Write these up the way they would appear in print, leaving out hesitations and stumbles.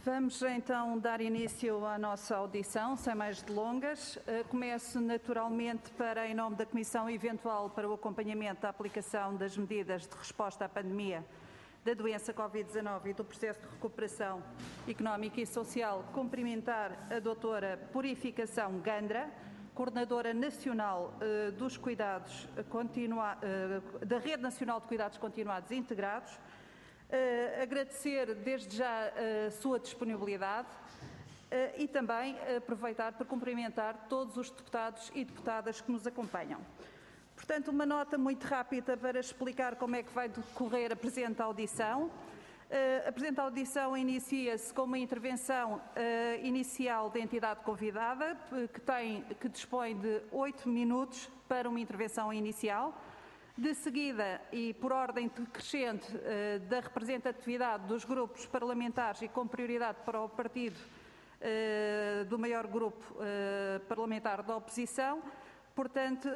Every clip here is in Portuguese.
Vamos então dar início à nossa audição, sem mais delongas. Começo naturalmente em nome da Comissão Eventual para o Acompanhamento da Aplicação das Medidas de Resposta à Pandemia da doença Covid-19 e do processo de recuperação económica e social, cumprimentar a doutora Purificação Gandra, Coordenadora Nacional dos Cuidados da Rede Nacional de Cuidados Continuados e Integrados, agradecer desde já a sua disponibilidade e também aproveitar para cumprimentar todos os deputados e deputadas que nos acompanham. Portanto, uma nota muito rápida para explicar como é que vai decorrer a presente audição. A presente audição inicia-se com uma intervenção inicial da entidade convidada, que dispõe de 8 minutos para uma intervenção inicial. De seguida, e por ordem decrescente da representatividade dos grupos parlamentares e com prioridade para o partido do maior grupo parlamentar da oposição, portanto,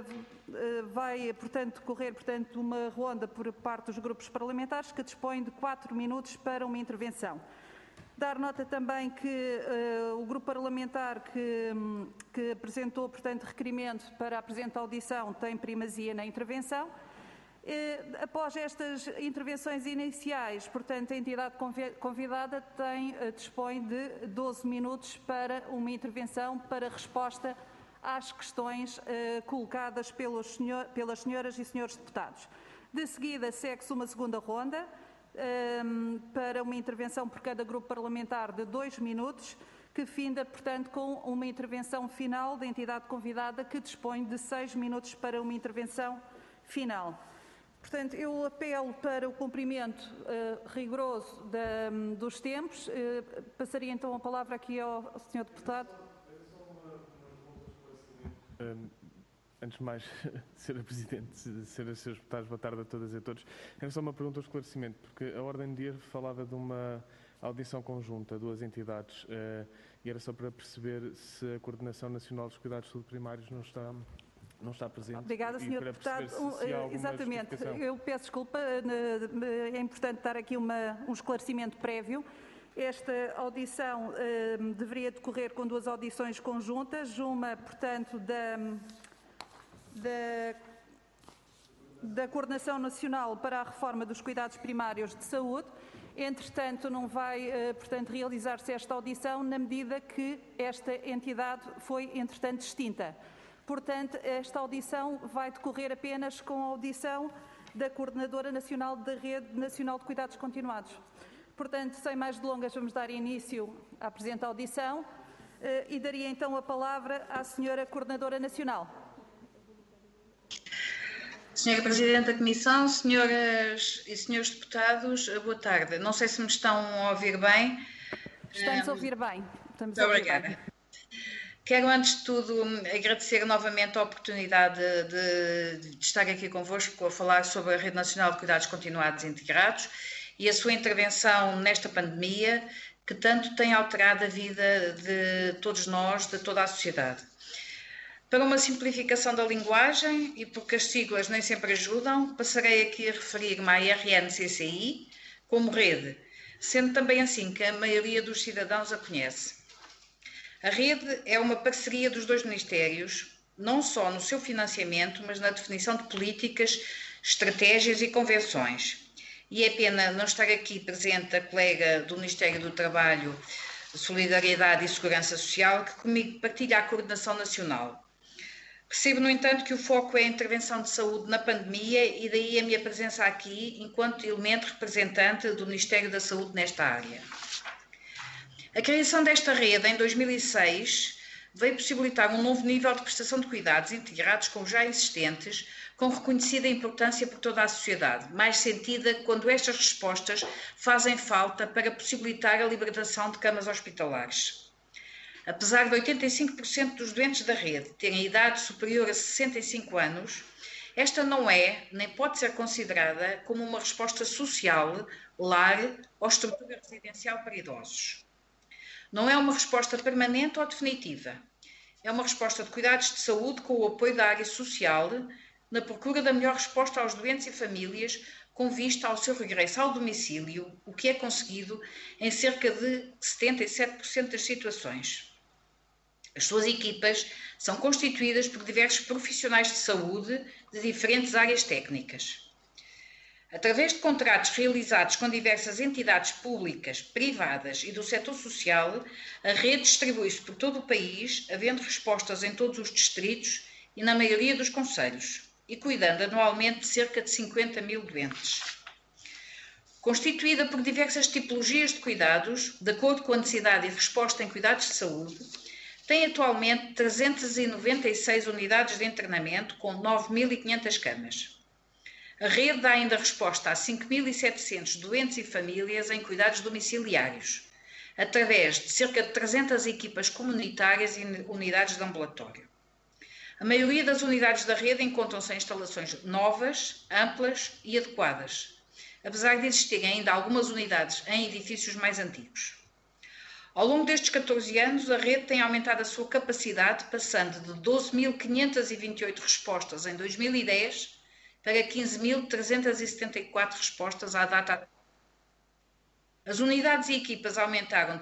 vai decorrer uma ronda por parte dos grupos parlamentares que dispõe de 4 minutos para uma intervenção. Dar nota também que o grupo parlamentar que apresentou, portanto, requerimento para a presente audição tem primazia na intervenção. Após estas intervenções iniciais, portanto, a entidade convidada dispõe de 12 minutos para uma intervenção para resposta às questões colocadas pelas senhoras e senhores deputados. De seguida, segue-se uma segunda ronda, para uma intervenção por cada grupo parlamentar de 2 minutos, que finda, portanto, com uma intervenção final da entidade convidada, que dispõe de 6 minutos para uma intervenção final. Portanto, eu apelo para o cumprimento rigoroso dos tempos. Passaria então a palavra aqui ao Sr. Deputado. Antes de mais, Sra. Presidente, Sras. e Srs. Deputados, boa tarde a todas e a todos. Era só uma pergunta ou esclarecimento, porque a ordem do dia falava de uma audição conjunta a duas entidades e era só para perceber se a Coordenação Nacional dos Cuidados de Saúde Primários não está presente. Obrigada, Sr. Deputado. Exatamente. Eu peço desculpa, é importante dar aqui um esclarecimento prévio. Esta audição deveria decorrer com duas audições conjuntas, uma, portanto, da Coordenação Nacional para a Reforma dos Cuidados Primários de Saúde. Entretanto, não vai, portanto, realizar-se esta audição na medida que esta entidade foi, entretanto, extinta. Portanto, esta audição vai decorrer apenas com a audição da Coordenadora Nacional da Rede Nacional de Cuidados Continuados. Portanto, sem mais delongas, vamos dar início à presente audição e daria então a palavra à Senhora Coordenadora Nacional. Senhora Presidente da Comissão, senhoras e senhores deputados, boa tarde. Não sei se me estão a ouvir bem. Estamos a ouvir bem. Muito obrigada. Quero, antes de tudo, agradecer novamente a oportunidade de estar aqui convosco a falar sobre a Rede Nacional de Cuidados Continuados e Integrados e a sua intervenção nesta pandemia que tanto tem alterado a vida de todos nós, de toda a sociedade. Para uma simplificação da linguagem, e porque as siglas nem sempre ajudam, passarei aqui a referir-me à RNCCI como rede, sendo também assim que a maioria dos cidadãos a conhece. A rede é uma parceria dos dois ministérios, não só no seu financiamento, mas na definição de políticas, estratégias e convenções. E é pena não estar aqui presente a colega do Ministério do Trabalho, Solidariedade e Segurança Social, que comigo partilha a coordenação nacional. Percebo, no entanto, que o foco é a intervenção de saúde na pandemia e daí a minha presença aqui enquanto elemento representante do Ministério da Saúde nesta área. A criação desta rede em 2006 veio possibilitar um novo nível de prestação de cuidados integrados com os já existentes, com reconhecida importância por toda a sociedade, mais sentida quando estas respostas fazem falta para possibilitar a libertação de camas hospitalares. Apesar de 85% dos doentes da rede terem idade superior a 65 anos, esta não é, nem pode ser considerada como uma resposta social, lar ou estrutura residencial para idosos. Não é uma resposta permanente ou definitiva. É uma resposta de cuidados de saúde com o apoio da área social, na procura da melhor resposta aos doentes e famílias, com vista ao seu regresso ao domicílio, o que é conseguido em cerca de 77% das situações. As suas equipas são constituídas por diversos profissionais de saúde de diferentes áreas técnicas. Através de contratos realizados com diversas entidades públicas, privadas e do setor social, a rede distribui-se por todo o país, havendo respostas em todos os distritos e na maioria dos concelhos, e cuidando anualmente de cerca de 50 mil doentes. Constituída por diversas tipologias de cuidados, de acordo com a necessidade e resposta em cuidados de saúde, tem atualmente 396 unidades de internamento com 9.500 camas. A rede dá ainda resposta a 5.700 doentes e famílias em cuidados domiciliários, através de cerca de 300 equipas comunitárias e unidades de ambulatório. A maioria das unidades da rede encontram-se em instalações novas, amplas e adequadas, apesar de existirem ainda algumas unidades em edifícios mais antigos. Ao longo destes 14 anos, a rede tem aumentado a sua capacidade, passando de 12.528 respostas em 2010 para 15.374 respostas à data. As unidades e equipas aumentaram de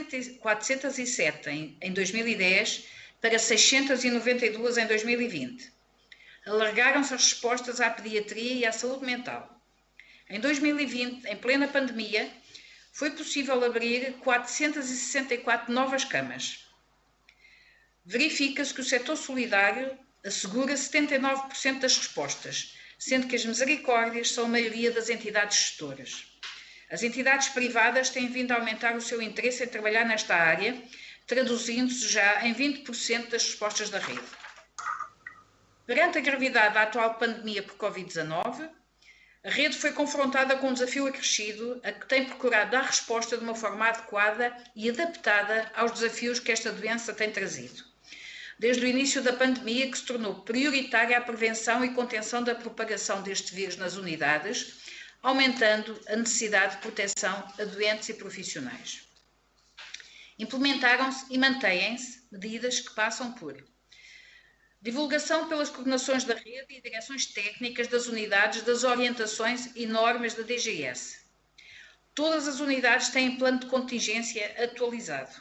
407 em 2010 para 692 em 2020. Alargaram-se as respostas à pediatria e à saúde mental. Em 2020, em plena pandemia, foi possível abrir 464 novas camas. Verifica-se que o setor solidário assegura 79% das respostas, sendo que as misericórdias são a maioria das entidades gestoras. As entidades privadas têm vindo a aumentar o seu interesse em trabalhar nesta área, traduzindo-se já em 20% das respostas da rede. Perante a gravidade da atual pandemia por Covid-19, a rede foi confrontada com um desafio acrescido a que tem procurado dar resposta de uma forma adequada e adaptada aos desafios que esta doença tem trazido. Desde o início da pandemia, que se tornou prioritária a prevenção e contenção da propagação deste vírus nas unidades, aumentando a necessidade de proteção a doentes e profissionais. Implementaram-se e mantêm-se medidas que passam por divulgação pelas coordenações da rede e direções técnicas das unidades das orientações e normas da DGS. Todas as unidades têm plano de contingência atualizado.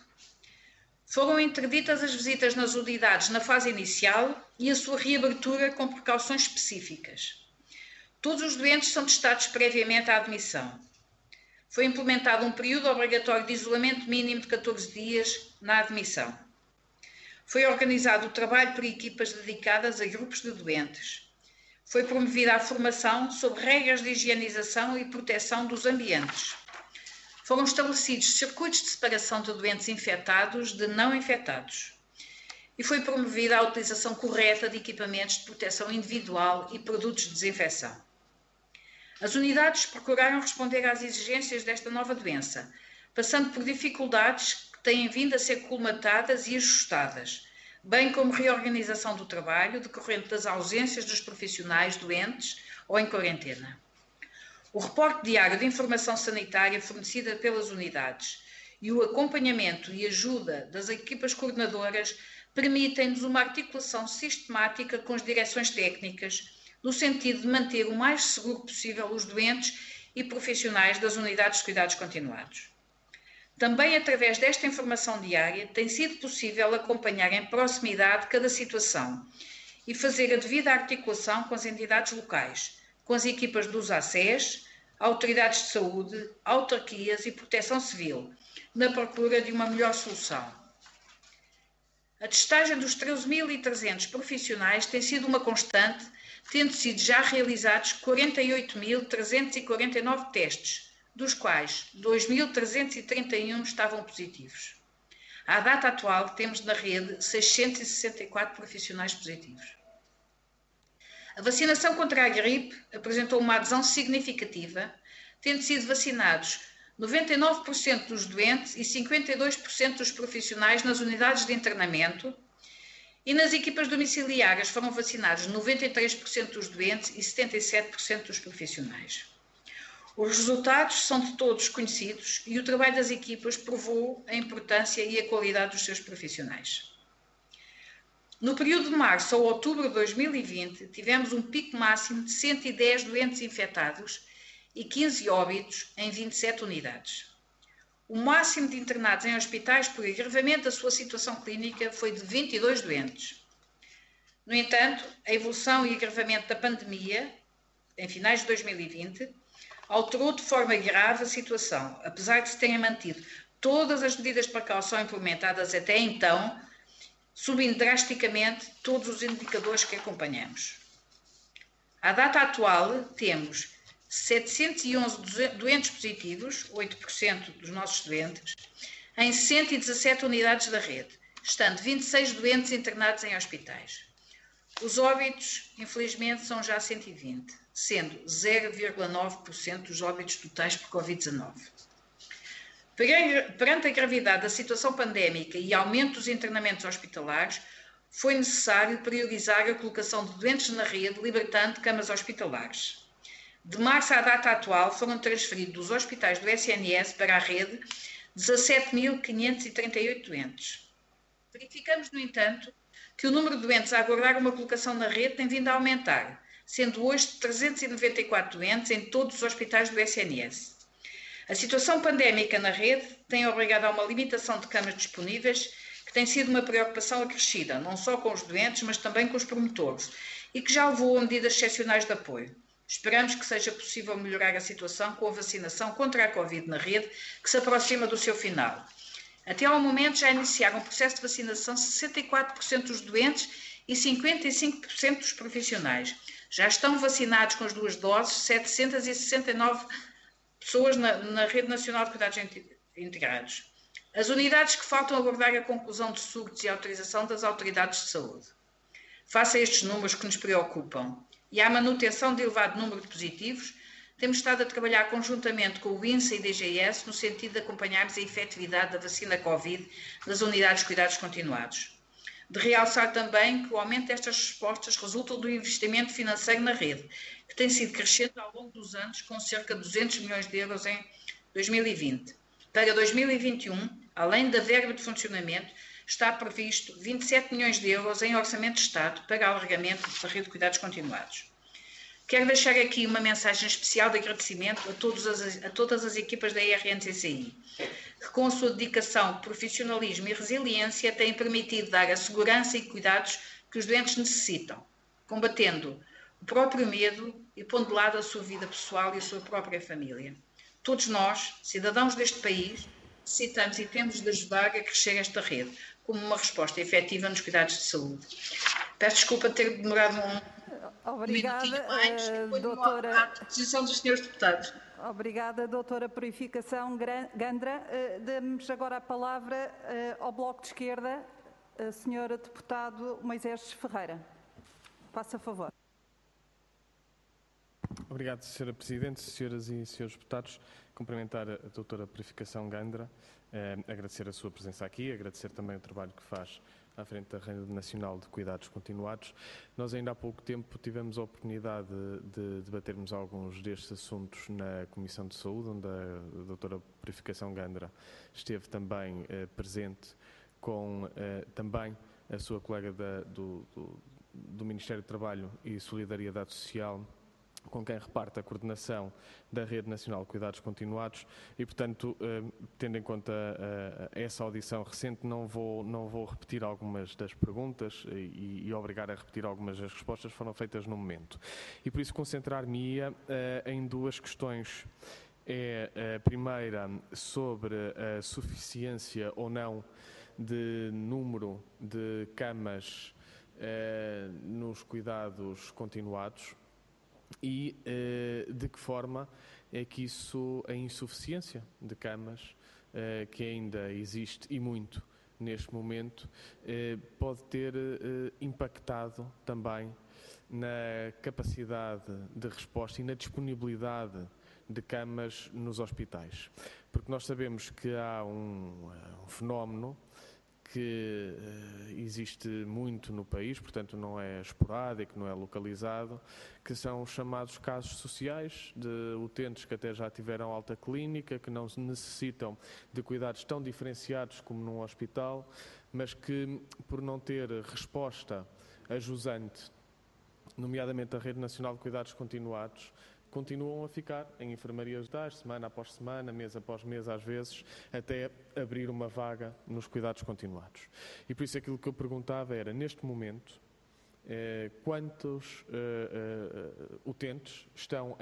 Foram interditas as visitas nas unidades na fase inicial e a sua reabertura com precauções específicas. Todos os doentes são testados previamente à admissão. Foi implementado um período obrigatório de isolamento mínimo de 14 dias na admissão. Foi organizado o trabalho por equipas dedicadas a grupos de doentes. Foi promovida a formação sobre regras de higienização e proteção dos ambientes. Foram estabelecidos circuitos de separação de doentes infectados de não infectados. E foi promovida a utilização correta de equipamentos de proteção individual e produtos de desinfecção. As unidades procuraram responder às exigências desta nova doença, passando por dificuldades que têm vindo a ser colmatadas e ajustadas, bem como reorganização do trabalho decorrente das ausências dos profissionais doentes ou em quarentena. O reporte diário de informação sanitária fornecida pelas unidades e o acompanhamento e ajuda das equipas coordenadoras permitem-nos uma articulação sistemática com as direções técnicas, no sentido de manter o mais seguro possível os doentes e profissionais das unidades de cuidados continuados. Também através desta informação diária tem sido possível acompanhar em proximidade cada situação e fazer a devida articulação com as entidades locais, com as equipas dos ACES, autoridades de saúde, autarquias e proteção civil, na procura de uma melhor solução. A testagem dos 13.300 profissionais tem sido uma constante, tendo sido já realizados 48.349 testes, dos quais 2.331 estavam positivos. À data atual, temos na rede 664 profissionais positivos. A vacinação contra a gripe apresentou uma adesão significativa, tendo sido vacinados 99% dos doentes e 52% dos profissionais nas unidades de internamento, e nas equipas domiciliárias foram vacinados 93% dos doentes e 77% dos profissionais. Os resultados são de todos conhecidos e o trabalho das equipas provou a importância e a qualidade dos seus profissionais. No período de março a outubro de 2020, tivemos um pico máximo de 110 doentes infectados e 15 óbitos em 27 unidades. O máximo de internados em hospitais por agravamento da sua situação clínica foi de 22 doentes. No entanto, a evolução e agravamento da pandemia, em finais de 2020, alterou de forma grave a situação, apesar de se terem mantido todas as medidas de precaução implementadas até então, subindo drasticamente todos os indicadores que acompanhamos. À data atual, temos 711 doentes positivos, 8% dos nossos doentes, em 117 unidades da rede, estando 26 doentes internados em hospitais. Os óbitos, infelizmente, são já 120, sendo 0,9% dos óbitos totais por Covid-19. Perante a gravidade da situação pandémica e aumento dos internamentos hospitalares, foi necessário priorizar a colocação de doentes na rede, libertando camas hospitalares. De março à data atual, foram transferidos dos hospitais do SNS para a rede 17.538 doentes. Verificamos, no entanto, que o número de doentes a aguardar uma colocação na rede tem vindo a aumentar, sendo hoje 394 doentes em todos os hospitais do SNS. A situação pandémica na rede tem obrigado a uma limitação de camas disponíveis, que tem sido uma preocupação acrescida, não só com os doentes, mas também com os promotores, e que já levou a medidas excepcionais de apoio. Esperamos que seja possível melhorar a situação com a vacinação contra a Covid na rede, que se aproxima do seu final. Até ao momento já iniciaram o processo de vacinação 64% dos doentes e 55% dos profissionais. Já estão vacinados com as 2 doses 769 pessoas na Rede Nacional de Cuidados Integrados. As unidades que faltam aguardar a conclusão de surtos e autorização das autoridades de saúde. Face a estes números que nos preocupam e à manutenção de elevado número de positivos, temos estado a trabalhar conjuntamente com o INSA e DGS no sentido de acompanharmos a efetividade da vacina Covid nas unidades de cuidados continuados. De realçar também que o aumento destas respostas resulta do investimento financeiro na rede, que tem sido crescente ao longo dos anos, com cerca de 200 milhões de euros em 2020. Para 2021, além da verba de funcionamento, está previsto 27 milhões de euros em orçamento de Estado para alargamento da rede de cuidados continuados. Quero deixar aqui uma mensagem especial de agradecimento a todas as equipas da RNCCI, que com a sua dedicação, profissionalismo e resiliência têm permitido dar a segurança e cuidados que os doentes necessitam, combatendo o próprio medo e pondo de lado a sua vida pessoal e a sua própria família. Todos nós, cidadãos deste país, necessitamos e temos de ajudar a crescer esta rede, como uma resposta efetiva nos cuidados de saúde. Peço desculpa de ter demorado Obrigada, doutora. À disposição dos senhores deputados. Obrigada, doutora Purificação Gandra. Damos agora a palavra ao Bloco de Esquerda, a senhora deputado Moisés Ferreira. Faça favor. Obrigado, Sra. Presidente, senhoras e senhores deputados. Cumprimentar a doutora Purificação Gandra, agradecer a sua presença aqui, agradecer também o trabalho que faz à frente da Rede Nacional de Cuidados Continuados. Nós ainda há pouco tempo tivemos a oportunidade de debatermos alguns destes assuntos na Comissão de Saúde, onde a doutora Purificação Gandra esteve também presente com também a sua colega do Ministério do Trabalho e Solidariedade Social, com quem reparte a coordenação da Rede Nacional de Cuidados Continuados e, portanto, tendo em conta essa audição recente, não vou repetir algumas das perguntas e obrigar a repetir algumas das respostas que foram feitas no momento. E por isso concentrar-me-ia em 2 questões. A primeira sobre a suficiência ou não de número de camas nos cuidados continuados, e de que forma é que a insuficiência de camas, que ainda existe e muito neste momento, pode ter impactado também na capacidade de resposta e na disponibilidade de camas nos hospitais. Porque nós sabemos que há um fenómeno que existe muito no país, portanto não é esporádico, não é localizado, que são os chamados casos sociais de utentes que até já tiveram alta clínica, que não necessitam de cuidados tão diferenciados como num hospital, mas que por não ter resposta ajusante, nomeadamente a Rede Nacional de Cuidados Continuados, continuam a ficar em enfermarias hospitais, semana após semana, mês após mês, às vezes, até abrir uma vaga nos cuidados continuados. E por isso aquilo que eu perguntava era, neste momento, quantos utentes estão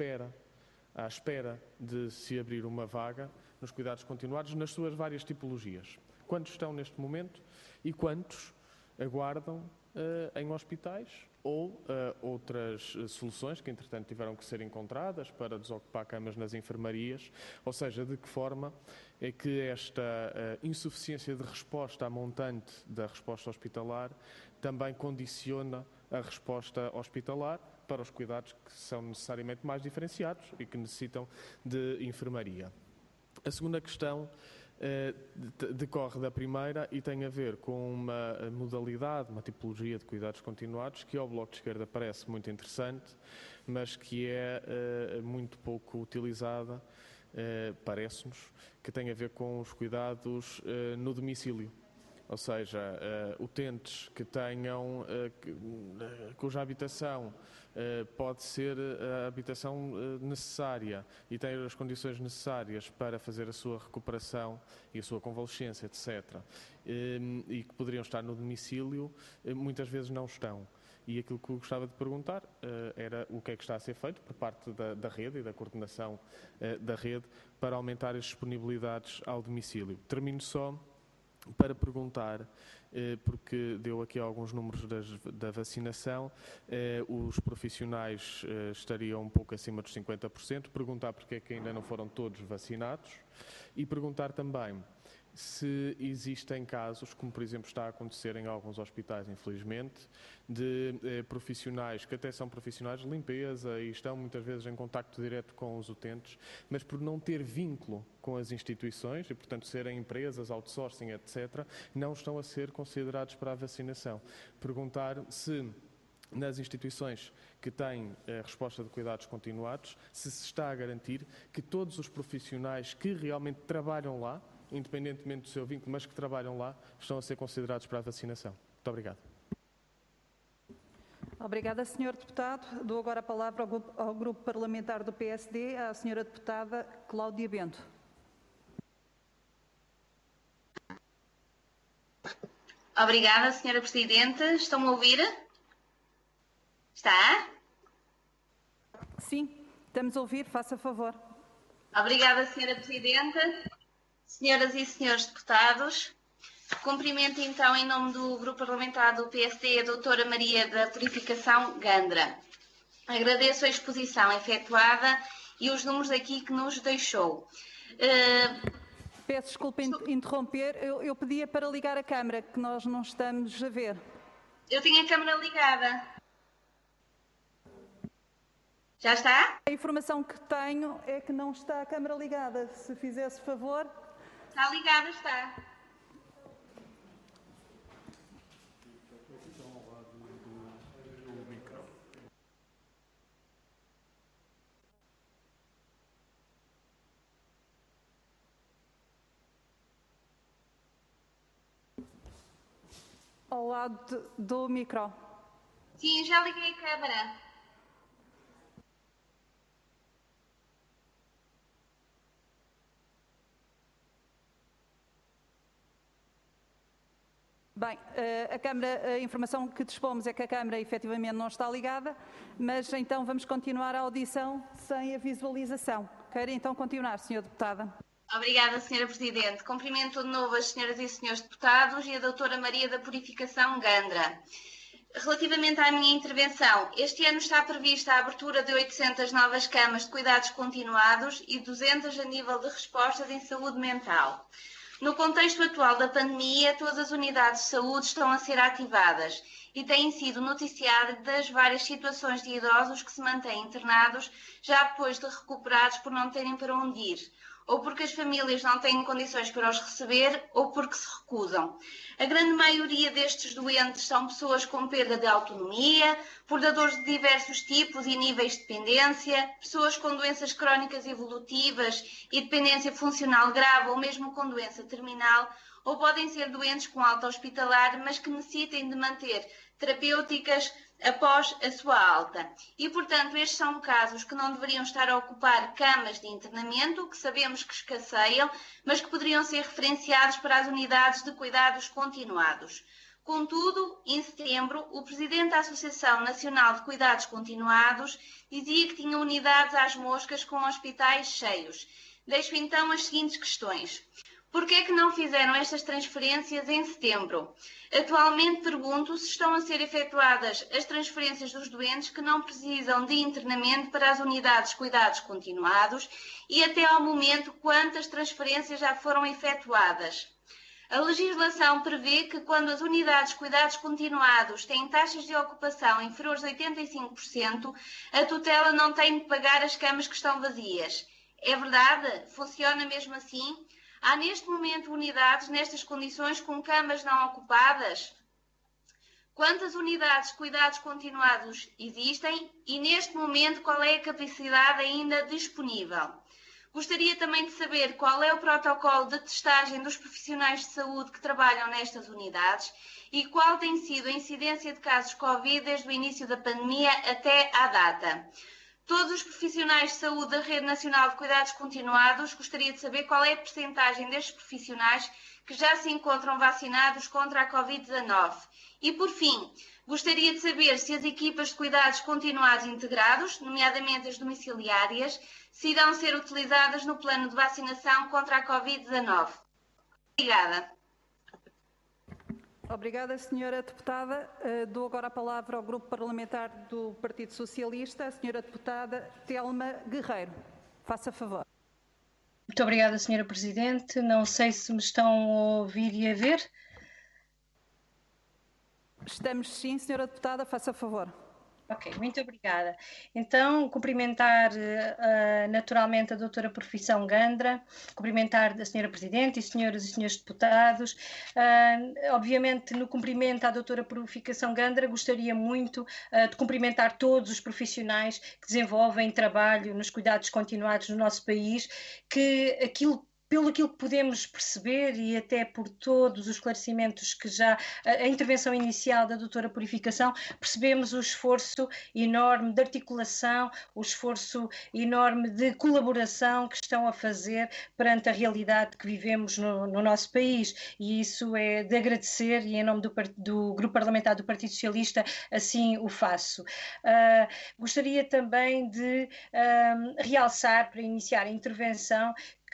à espera de se abrir uma vaga nos cuidados continuados nas suas várias tipologias? Quantos estão neste momento e quantos aguardam em hospitais ou outras soluções que, entretanto, tiveram que ser encontradas para desocupar camas nas enfermarias? Ou seja, de que forma é que esta insuficiência de resposta à montante da resposta hospitalar também condiciona a resposta hospitalar para os cuidados que são necessariamente mais diferenciados e que necessitam de enfermaria? A segunda questão decorre da primeira e tem a ver com uma modalidade, uma tipologia de cuidados continuados que ao Bloco de Esquerda parece muito interessante, mas que é muito pouco utilizada, parece-nos, que tem a ver com os cuidados no domicílio. Ou seja, utentes que tenham, cuja habitação pode ser a habitação necessária e tem as condições necessárias para fazer a sua recuperação e a sua convalescência, etc. E que poderiam estar no domicílio, muitas vezes não estão. E aquilo que eu gostava de perguntar era o que é que está a ser feito por parte da rede e da coordenação da rede para aumentar as disponibilidades ao domicílio. Termino só para perguntar, porque deu aqui alguns números da vacinação, os profissionais estariam um pouco acima dos 50%, perguntar porque é que ainda não foram todos vacinados e perguntar também se existem casos, como por exemplo está a acontecer em alguns hospitais, infelizmente, de profissionais que até são profissionais de limpeza e estão muitas vezes em contacto direto com os utentes, mas por não ter vínculo com as instituições e, portanto, serem empresas, outsourcing, etc., não estão a ser considerados para a vacinação. Perguntar se nas instituições que têm a resposta de cuidados continuados, se está a garantir que todos os profissionais que realmente trabalham lá, independentemente do seu vínculo, mas que trabalham lá, estão a ser considerados para a vacinação. Muito obrigado. Obrigada, Sr. Deputado. Dou agora a palavra ao Grupo Parlamentar do PSD, à Sra. Deputada Cláudia Bento. Obrigada, Sra. Presidente. Estão-me a ouvir? Está? Sim, estamos a ouvir. Faça favor. Obrigada, Sra. Presidente. Senhoras e senhores deputados, cumprimento então em nome do Grupo Parlamentar do PSD a doutora Maria da Purificação Gandra. Agradeço a exposição efetuada e os números aqui que nos deixou. Peço desculpa interromper, eu pedia para ligar a câmara, que nós não estamos a ver. Eu tenho a câmara ligada. Já está? A informação que tenho é que não está a câmara ligada. Se fizesse favor... Está ligada, está. Ao lado do micro. Sim, já liguei a câmara. Bem, a informação que dispomos é que a Câmara efetivamente não está ligada, mas então vamos continuar a audição sem a visualização. Quer então continuar, Sra. Deputada? Obrigada, Sra. Presidente. Cumprimento de novo as senhoras e senhores deputados e a doutora Maria da Purificação Gandra. Relativamente à minha intervenção, este ano está prevista a abertura de 800 novas camas de cuidados continuados e 200 a nível de respostas em saúde mental. No contexto atual da pandemia, todas as unidades de saúde estão a ser ativadas e têm sido noticiadas várias situações de idosos que se mantêm internados já depois de recuperados por não terem para onde ir, ou porque as famílias não têm condições para os receber ou porque se recusam. A grande maioria destes doentes são pessoas com perda de autonomia, portadores de diversos tipos e níveis de dependência, pessoas com doenças crónicas evolutivas e dependência funcional grave ou mesmo com doença terminal, ou podem ser doentes com alta hospitalar, mas que necessitem de manter terapêuticas após a sua alta. E, portanto, estes são casos que não deveriam estar a ocupar camas de internamento, que sabemos que escasseiam, mas que poderiam ser referenciados para as unidades de cuidados continuados. Contudo, em setembro, o presidente da Associação Nacional de Cuidados Continuados dizia que tinha unidades às moscas com hospitais cheios. Deixo então as seguintes questões. Por que é que não fizeram estas transferências em setembro? Atualmente pergunto se estão a ser efetuadas as transferências dos doentes que não precisam de internamento para as unidades de cuidados continuados e até ao momento quantas transferências já foram efetuadas. A legislação prevê que quando as unidades de cuidados continuados têm taxas de ocupação inferiores a 85%, a tutela não tem de pagar as camas que estão vazias. É verdade? Funciona mesmo assim? Há neste momento unidades nestas condições com camas não ocupadas? Quantas unidades de cuidados continuados existem e neste momento qual é a capacidade ainda disponível? Gostaria também de saber qual é o protocolo de testagem dos profissionais de saúde que trabalham nestas unidades e qual tem sido a incidência de casos Covid desde o início da pandemia até à data. Todos os profissionais de saúde da Rede Nacional de Cuidados Continuados, gostaria de saber qual é a percentagem destes profissionais que já se encontram vacinados contra a Covid-19. E, por fim, gostaria de saber se as equipas de cuidados continuados integrados, nomeadamente as domiciliárias, se irão ser utilizadas no plano de vacinação contra a Covid-19. Obrigada. Obrigada, senhora deputada. Dou agora a palavra ao Grupo Parlamentar do Partido Socialista, a senhora deputada Telma Guerreiro. Faça favor. Muito obrigada, senhora Presidente. Não sei se me estão a ouvir e a ver. Estamos sim, senhora deputada, faça favor. Ok, muito obrigada. Então, cumprimentar naturalmente a doutora Profissão Gandra, cumprimentar a senhora Presidente e senhoras e senhores deputados. Obviamente, no cumprimento à doutora Profissão Gandra, gostaria muito de cumprimentar todos os profissionais que desenvolvem trabalho nos cuidados continuados no nosso país, que pelo aquilo que podemos perceber e até por todos os esclarecimentos que já, a intervenção inicial da doutora Purificação, percebemos o esforço enorme de articulação, o esforço enorme de colaboração que estão a fazer perante a realidade que vivemos no nosso país, e isso é de agradecer, e em nome do Grupo Parlamentar do Partido Socialista assim o faço. Gostaria também de realçar, para iniciar a intervenção,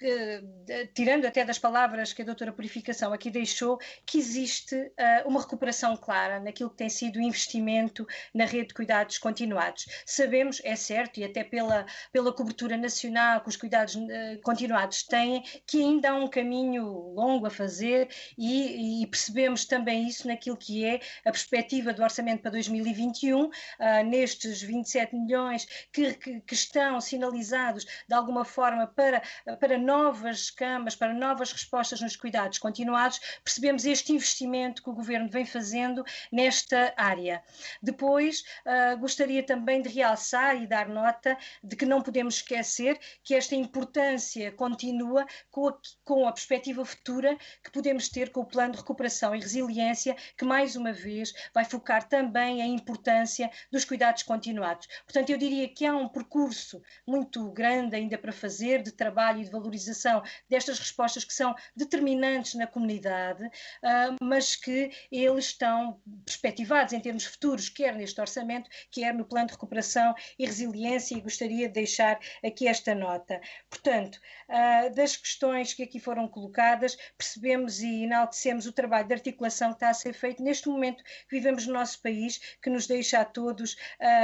tirando até das palavras que a doutora Purificação aqui deixou, que existe uma recuperação clara naquilo que tem sido o investimento na rede de cuidados continuados. Sabemos, é certo, e até pela cobertura nacional que os cuidados continuados têm, que ainda há um caminho longo a fazer e percebemos também isso naquilo que é a perspectiva do orçamento para 2021, nestes 27 milhões que estão sinalizados de alguma forma para novas camas, para novas respostas nos cuidados continuados, percebemos este investimento que o Governo vem fazendo nesta área. Depois, gostaria também de realçar e dar nota de que não podemos esquecer que esta importância continua com a perspectiva futura que podemos ter com o Plano de Recuperação e Resiliência, que mais uma vez vai focar também a importância dos cuidados continuados. Portanto, eu diria que há um percurso muito grande ainda para fazer de trabalho e de valorização destas respostas que são determinantes na comunidade, mas que eles estão perspectivados em termos futuros, quer neste orçamento, quer no Plano de Recuperação e Resiliência, e gostaria de deixar aqui esta nota. Portanto, das questões que aqui foram colocadas, percebemos e enaltecemos o trabalho de articulação que está a ser feito neste momento que vivemos no nosso país, que nos deixa a todos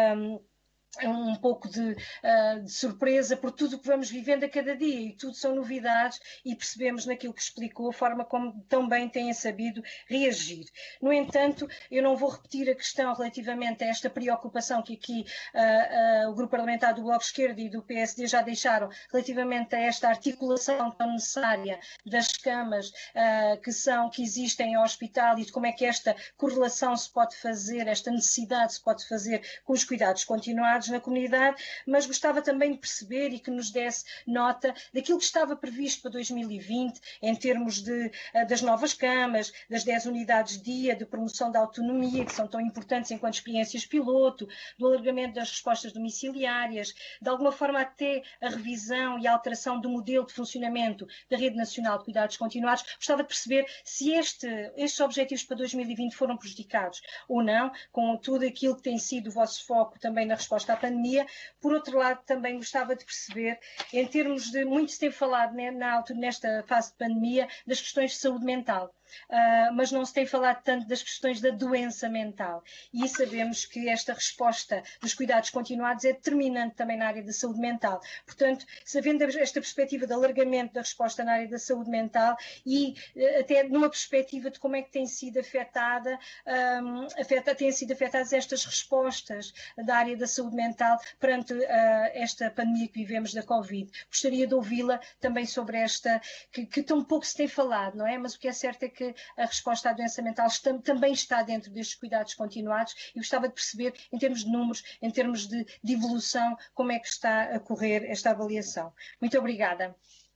um pouco de surpresa por tudo o que vamos vivendo a cada dia, e tudo são novidades, e percebemos naquilo que explicou a forma como tão bem têm sabido reagir. No entanto, eu não vou repetir a questão relativamente a esta preocupação que aqui o Grupo Parlamentar do Bloco de Esquerda e do PSD já deixaram relativamente a esta articulação tão necessária das camas que existem ao hospital, e de como é que esta correlação se pode fazer, esta necessidade se pode fazer com os cuidados continuados. continuados na comunidade, mas gostava também de perceber e que nos desse nota daquilo que estava previsto para 2020, em termos das novas camas, das 10 unidades dia, de promoção da autonomia, que são tão importantes enquanto experiências piloto, do alargamento das respostas domiciliárias, de alguma forma até a revisão e a alteração do modelo de funcionamento da Rede Nacional de Cuidados Continuados. Gostava de perceber se estes objetivos para 2020 foram prejudicados ou não, com tudo aquilo que tem sido o vosso foco também na resposta à pandemia. Por outro lado, também gostava de perceber, em termos de, muito se tem falado nesta fase de pandemia, das questões de saúde mental. Mas não se tem falado tanto das questões da doença mental. E sabemos que esta resposta dos cuidados continuados é determinante também na área da saúde mental. Portanto, sabendo esta perspectiva de alargamento da resposta na área da saúde mental e até numa perspectiva de como é que têm sido afetadas estas respostas da área da saúde mental perante esta pandemia que vivemos da Covid. Gostaria de ouvi-la também sobre esta, que tão pouco se tem falado, não é? Mas o que é certo é que a resposta à doença mental também está dentro destes cuidados continuados e gostava de perceber, em termos de números, em termos de evolução, como é que está a correr esta avaliação. Muito obrigada.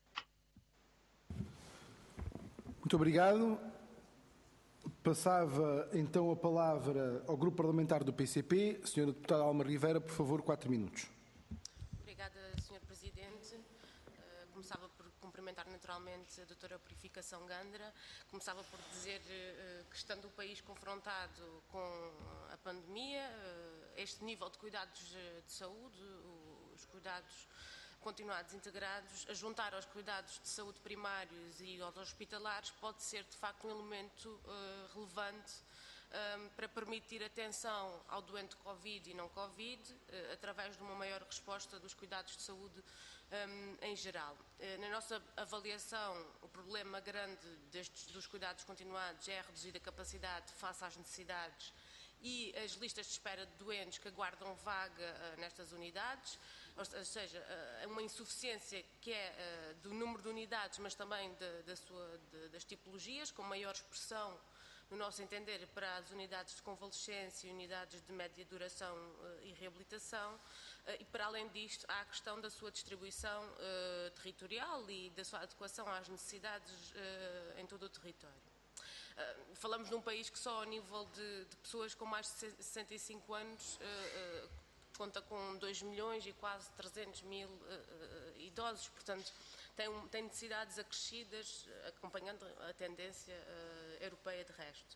Muito obrigado. Passava então a palavra ao Grupo Parlamentar do PCP. Senhora Deputada Alma Rivera, por favor, 4 minutos. Obrigada, Sr. Presidente. Começava por cumprimentar naturalmente a doutora Purificação Gandra. Começava por dizer que, estando o país confrontado com a pandemia, este nível de cuidados de saúde, os cuidados continuados integrados, a juntar aos cuidados de saúde primários e aos hospitalares, pode ser de facto um elemento relevante para permitir atenção ao doente Covid e não Covid, através de uma maior resposta dos cuidados de saúde em geral. Na nossa avaliação, o problema grande dos cuidados continuados é a reduzida capacidade face às necessidades e as listas de espera de doentes que aguardam vaga nestas unidades, ou seja, uma insuficiência que é do número de unidades, mas também das tipologias, com maior expressão, no nosso entender, para as unidades de convalescência e unidades de média duração e reabilitação, e para além disto há a questão da sua distribuição territorial e da sua adequação às necessidades em todo o território. Falamos de um país que só ao nível de pessoas com mais de 65 anos conta com 2 milhões e quase 300 mil idosos, portanto tem necessidades acrescidas, acompanhando a tendência europeia de resto.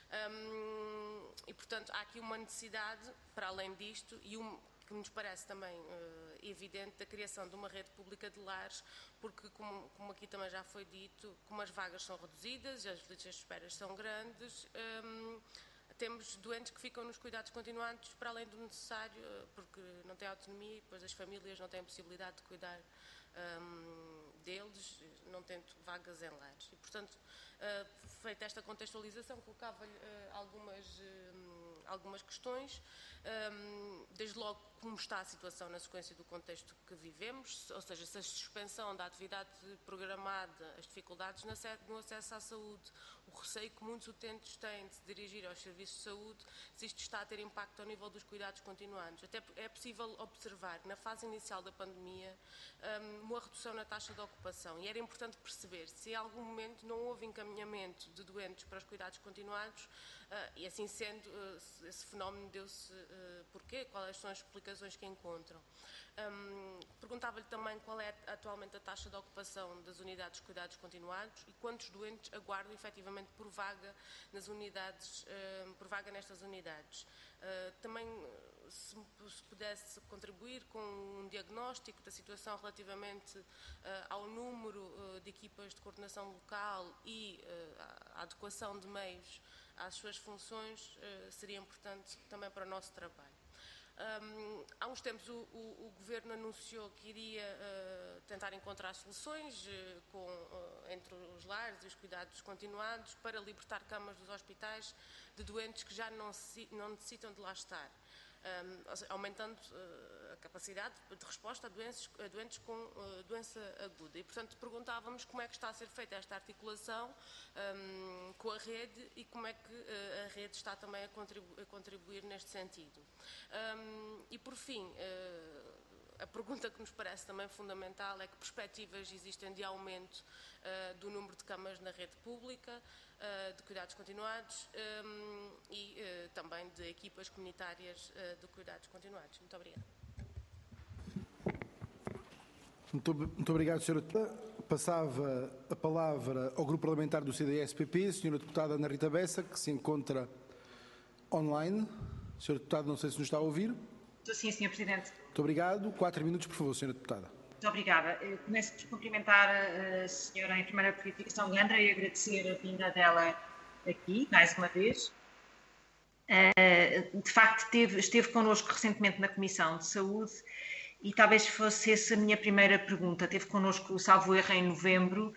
E portanto há aqui uma necessidade, para além disto, e que nos parece também evidente, da criação de uma rede pública de lares, porque, como aqui também já foi dito, como as vagas são reduzidas, as listas de espera são grandes, temos doentes que ficam nos cuidados continuados para além do necessário, porque não têm autonomia e depois as famílias não têm possibilidade de cuidar deles, não tendo vagas em lares. E, portanto, feita esta contextualização, colocava-lhe algumas questões, desde logo como está a situação na sequência do contexto que vivemos, ou seja, se a suspensão da atividade programada, as dificuldades no acesso à saúde, o receio que muitos utentes têm de se dirigir aos serviços de saúde, se isto está a ter impacto ao nível dos cuidados continuados. Até é possível observar, na fase inicial da pandemia, uma redução na taxa de ocupação, e era importante perceber se em algum momento não houve encaminhamento de doentes para os cuidados continuados, e assim sendo, esse fenómeno deu-se porquê, quais são as explicações que encontram. Perguntava-lhe também qual é atualmente a taxa de ocupação das unidades de cuidados continuados e quantos doentes aguardam efetivamente por vaga nas unidades, por vaga nestas unidades. Também se pudesse contribuir com um diagnóstico da situação relativamente ao número de equipas de coordenação local e à adequação de meios às suas funções, seria importante também para o nosso trabalho. Há uns tempos o Governo anunciou que iria tentar encontrar soluções entre os lares e os cuidados continuados para libertar camas dos hospitais de doentes que já não necessitam de lá estar, aumentando capacidade de resposta a doentes com doença aguda. E, portanto, perguntávamos como é que está a ser feita esta articulação com a rede e como é que a rede está também a contribuir neste sentido. E, por fim, a pergunta que nos parece também fundamental é que perspectivas existem de aumento do número de camas na rede pública, de cuidados continuados e também de equipas comunitárias de cuidados continuados. Muito obrigada. Muito obrigado, Sra. Deputada. Passava a palavra ao Grupo Parlamentar do CDS-PP, Sra. Deputada Ana Rita Bessa, que se encontra online. Sra. Deputada, não sei se nos está a ouvir. Estou sim, Sr. Presidente. Muito obrigado. 4 minutos, por favor, Sra. Deputada. Muito obrigada. Eu começo por cumprimentar a Sra. Enfermeira de Purificação Gandra e agradecer a vinda dela aqui, mais uma vez. De facto, esteve connosco recentemente na Comissão de Saúde e talvez fosse essa a minha primeira pergunta. Esteve connosco, salvo erro, em novembro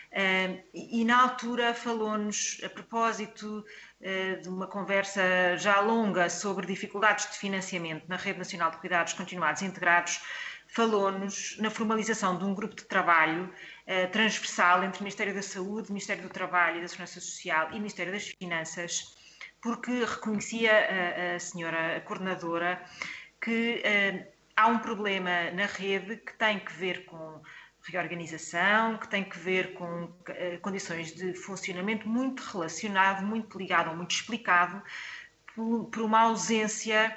e na altura falou-nos, a propósito de uma conversa já longa sobre dificuldades de financiamento na Rede Nacional de Cuidados Continuados e Integrados, falou-nos na formalização de um grupo de trabalho transversal entre o Ministério da Saúde, Ministério do Trabalho e da Segurança Social e Ministério das Finanças, porque reconhecia a senhora coordenadora que há um problema na rede que tem que ver com reorganização, que tem que ver com condições de funcionamento muito relacionado, muito ligado ou muito explicado por uma ausência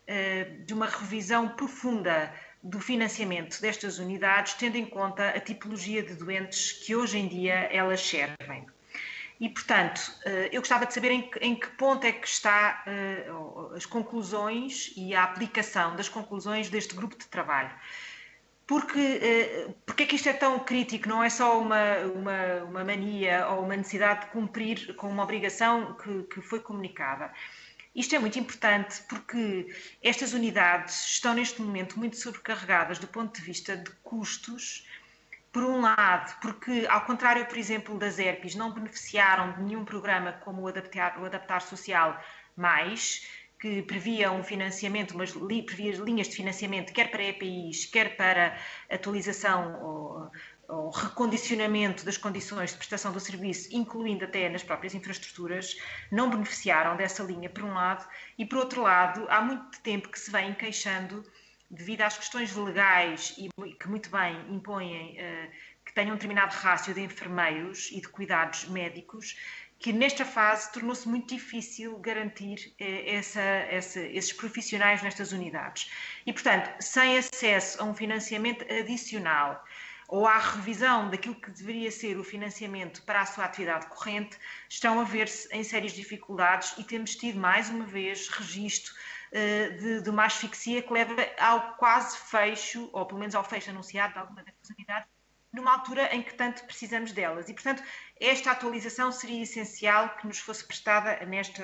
de uma revisão profunda do financiamento destas unidades, tendo em conta a tipologia de doentes que hoje em dia elas servem. E, portanto, eu gostava de saber em que ponto é que está as conclusões e a aplicação das conclusões deste grupo de trabalho. Porque é que isto é tão crítico? Não é só uma mania ou uma necessidade de cumprir com uma obrigação que foi comunicada. Isto é muito importante porque estas unidades estão neste momento muito sobrecarregadas do ponto de vista de custos, por um lado, porque, ao contrário, por exemplo, das ERPs, não beneficiaram de nenhum programa como o Adaptar Social Mais, que previa um financiamento, previa linhas de financiamento, quer para EPIs, quer para atualização ou recondicionamento das condições de prestação do serviço, incluindo até nas próprias infraestruturas, não beneficiaram dessa linha, por um lado, e, por outro lado, há muito tempo que se vem queixando, devido às questões legais e que muito bem impõem que tenham um determinado rácio de enfermeiros e de cuidados médicos, que nesta fase tornou-se muito difícil garantir esses profissionais nestas unidades. E, portanto, sem acesso a um financiamento adicional ou à revisão daquilo que deveria ser o financiamento para a sua atividade corrente, estão a ver-se em sérias dificuldades e temos tido, mais uma vez, registro de uma asfixia que leva ao quase fecho, ou pelo menos ao fecho anunciado de alguma das unidades, numa altura em que tanto precisamos delas. E, portanto, esta atualização seria essencial que nos fosse prestada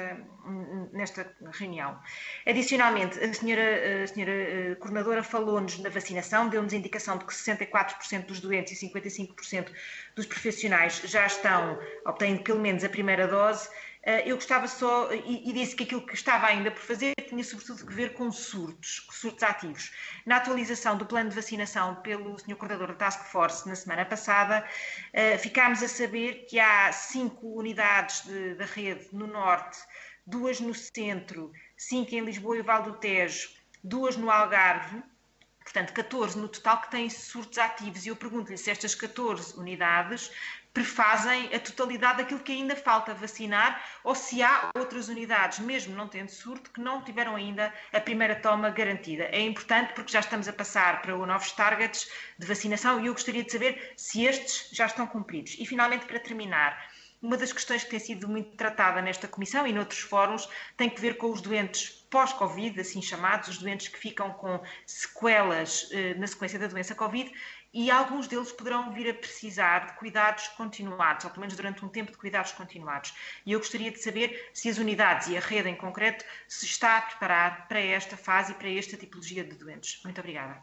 nesta reunião. Adicionalmente, a senhora coordenadora falou-nos na vacinação, deu-nos a indicação de que 64% dos doentes e 55% dos profissionais já obtêm pelo menos a primeira dose. Eu gostava só, e disse que aquilo que estava ainda por fazer tinha sobretudo que ver com surtos ativos. Na atualização do plano de vacinação pelo Sr. Coordenador da Task Force na semana passada, ficámos a saber que há 5 unidades da rede no Norte, 2 no Centro, 5 em Lisboa e Val do Tejo, 2 no Algarve, portanto 14 no total que têm surtos ativos. E eu pergunto-lhe se estas 14 unidades prefazem a totalidade daquilo que ainda falta vacinar ou se há outras unidades, mesmo não tendo surto, que não tiveram ainda a primeira toma garantida. É importante porque já estamos a passar para novos targets de vacinação e eu gostaria de saber se estes já estão cumpridos. E, finalmente, para terminar, uma das questões que tem sido muito tratada nesta comissão e noutros fóruns tem que ver com os doentes pós-Covid, assim chamados, os doentes que ficam com sequelas na sequência da doença Covid, e alguns deles poderão vir a precisar de cuidados continuados, ou pelo menos durante um tempo de cuidados continuados. E eu gostaria de saber se as unidades e a rede em concreto se está a preparar para esta fase e para esta tipologia de doentes. Muito obrigada.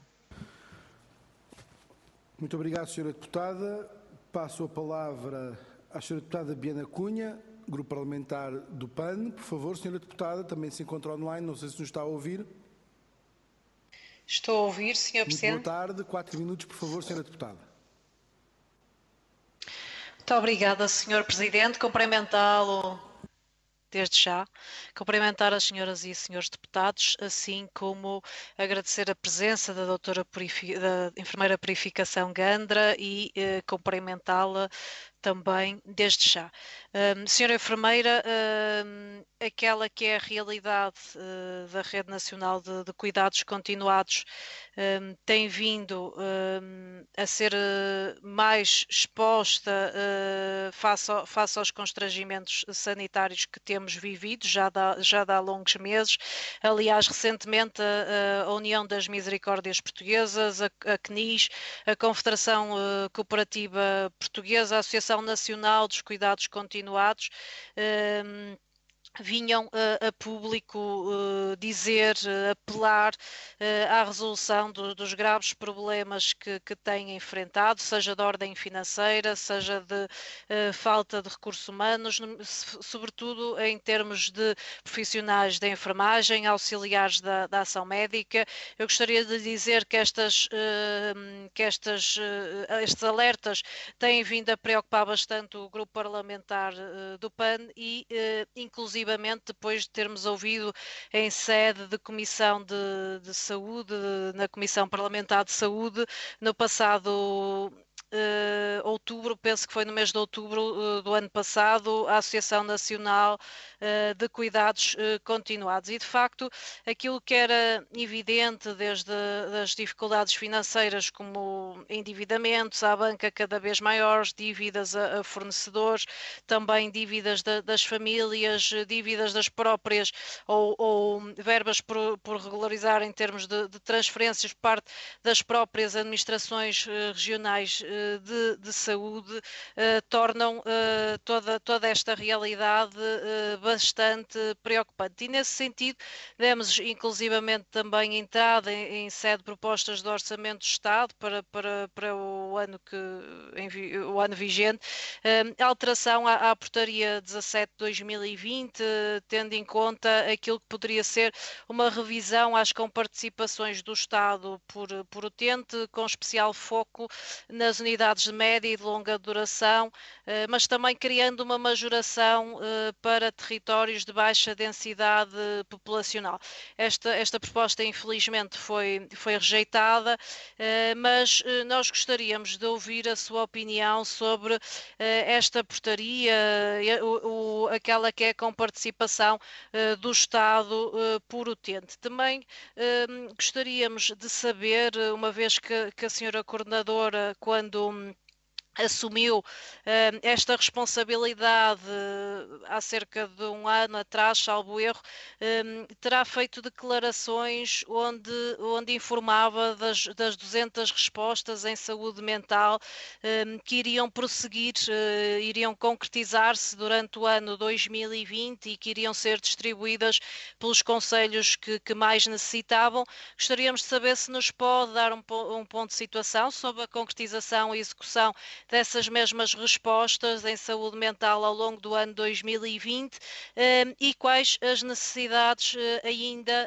Muito obrigado, Sra. Deputada. Passo a palavra à Sra. Deputada Biana Cunha, Grupo Parlamentar do PAN. Por favor, Sra. Deputada, também se encontra online, não sei se nos está a ouvir. Estou a ouvir, Sr. Presidente. Muito boa tarde. 4 minutos, por favor, Sra. Deputada. Muito obrigada, Sr. Presidente. Cumprimentá-lo desde já. Cumprimentar as senhoras e senhores deputados, assim como agradecer a presença da da enfermeira Purificação Gandra e cumprimentá-la também desde já. Senhora enfermeira, aquela que é a realidade da Rede Nacional de Cuidados Continuados tem vindo a ser mais exposta face aos constrangimentos sanitários que temos vivido já dá longos meses. Aliás, recentemente a União das Misericórdias Portuguesas, a CNIS, a Confederação Cooperativa Portuguesa, a Associação Nacional dos Cuidados Continuados, vinham a público dizer, apelar à resolução dos graves problemas que têm enfrentado, seja de ordem financeira, seja de falta de recursos humanos, sobretudo em termos de profissionais da enfermagem, auxiliares da ação médica. Eu gostaria de dizer que estes alertas têm vindo a preocupar bastante o grupo parlamentar do PAN e, inclusive, depois de termos ouvido em sede de Comissão de Saúde, na Comissão Parlamentar de Saúde, no passado outubro, penso que foi no mês de outubro do ano passado, a Associação Nacional de Cuidados Continuados. E, de facto, aquilo que era evidente desde as dificuldades financeiras, como endividamentos à banca cada vez maiores, dívidas a fornecedores, também dívidas das famílias, dívidas das próprias ou verbas por regularizar em termos de transferências por parte das próprias administrações regionais de saúde, tornam toda esta realidade bastante preocupante. E, nesse sentido, demos inclusivamente também entrada em sede de propostas de orçamento do Estado para o ano vigente, alteração à portaria 17/2020, tendo em conta aquilo que poderia ser uma revisão às comparticipações do Estado por utente, com especial foco nas unidades de média e de longa duração, mas também criando uma majoração para territórios de baixa densidade populacional. Esta proposta, infelizmente, foi rejeitada, mas nós gostaríamos de ouvir a sua opinião sobre esta portaria, aquela que é a comparticipação do Estado por utente. Também gostaríamos de saber, uma vez que a senhora coordenadora, quando assumiu esta responsabilidade há cerca de um ano atrás, salvo erro, terá feito declarações onde informava das 200 respostas em saúde mental que iriam prosseguir, iriam concretizar-se durante o ano 2020 e que iriam ser distribuídas pelos concelhos que mais necessitavam. Gostaríamos de saber se nos pode dar um ponto de situação sobre a concretização e execução dessas mesmas respostas em saúde mental ao longo do ano 2020 e quais as necessidades ainda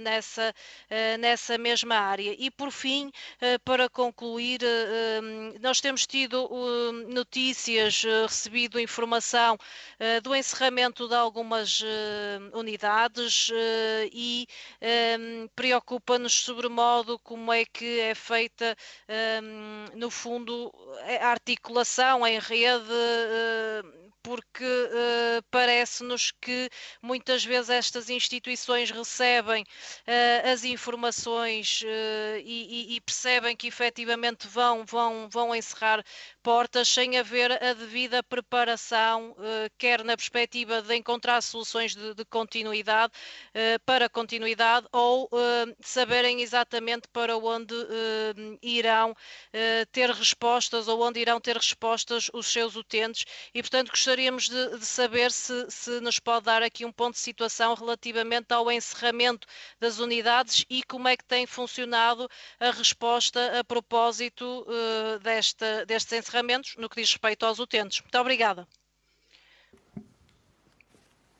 nessa mesma área. E, por fim, para concluir, nós temos tido notícias, recebido informação do encerramento de algumas unidades e preocupa-nos sobremodo como é que é feita, no fundo, a articulação em rede, porque parece-nos que muitas vezes estas instituições recebem as informações e percebem que efetivamente vão encerrar portas sem haver a devida preparação, quer na perspectiva de encontrar soluções de continuidade, para continuidade, ou saberem exatamente para onde irão ter respostas ou onde irão ter respostas os seus utentes e, portanto, gostaríamos de saber se nos pode dar aqui um ponto de situação relativamente ao encerramento das unidades e como é que tem funcionado a resposta a propósito destes encerramentos no que diz respeito aos utentes. Muito obrigada.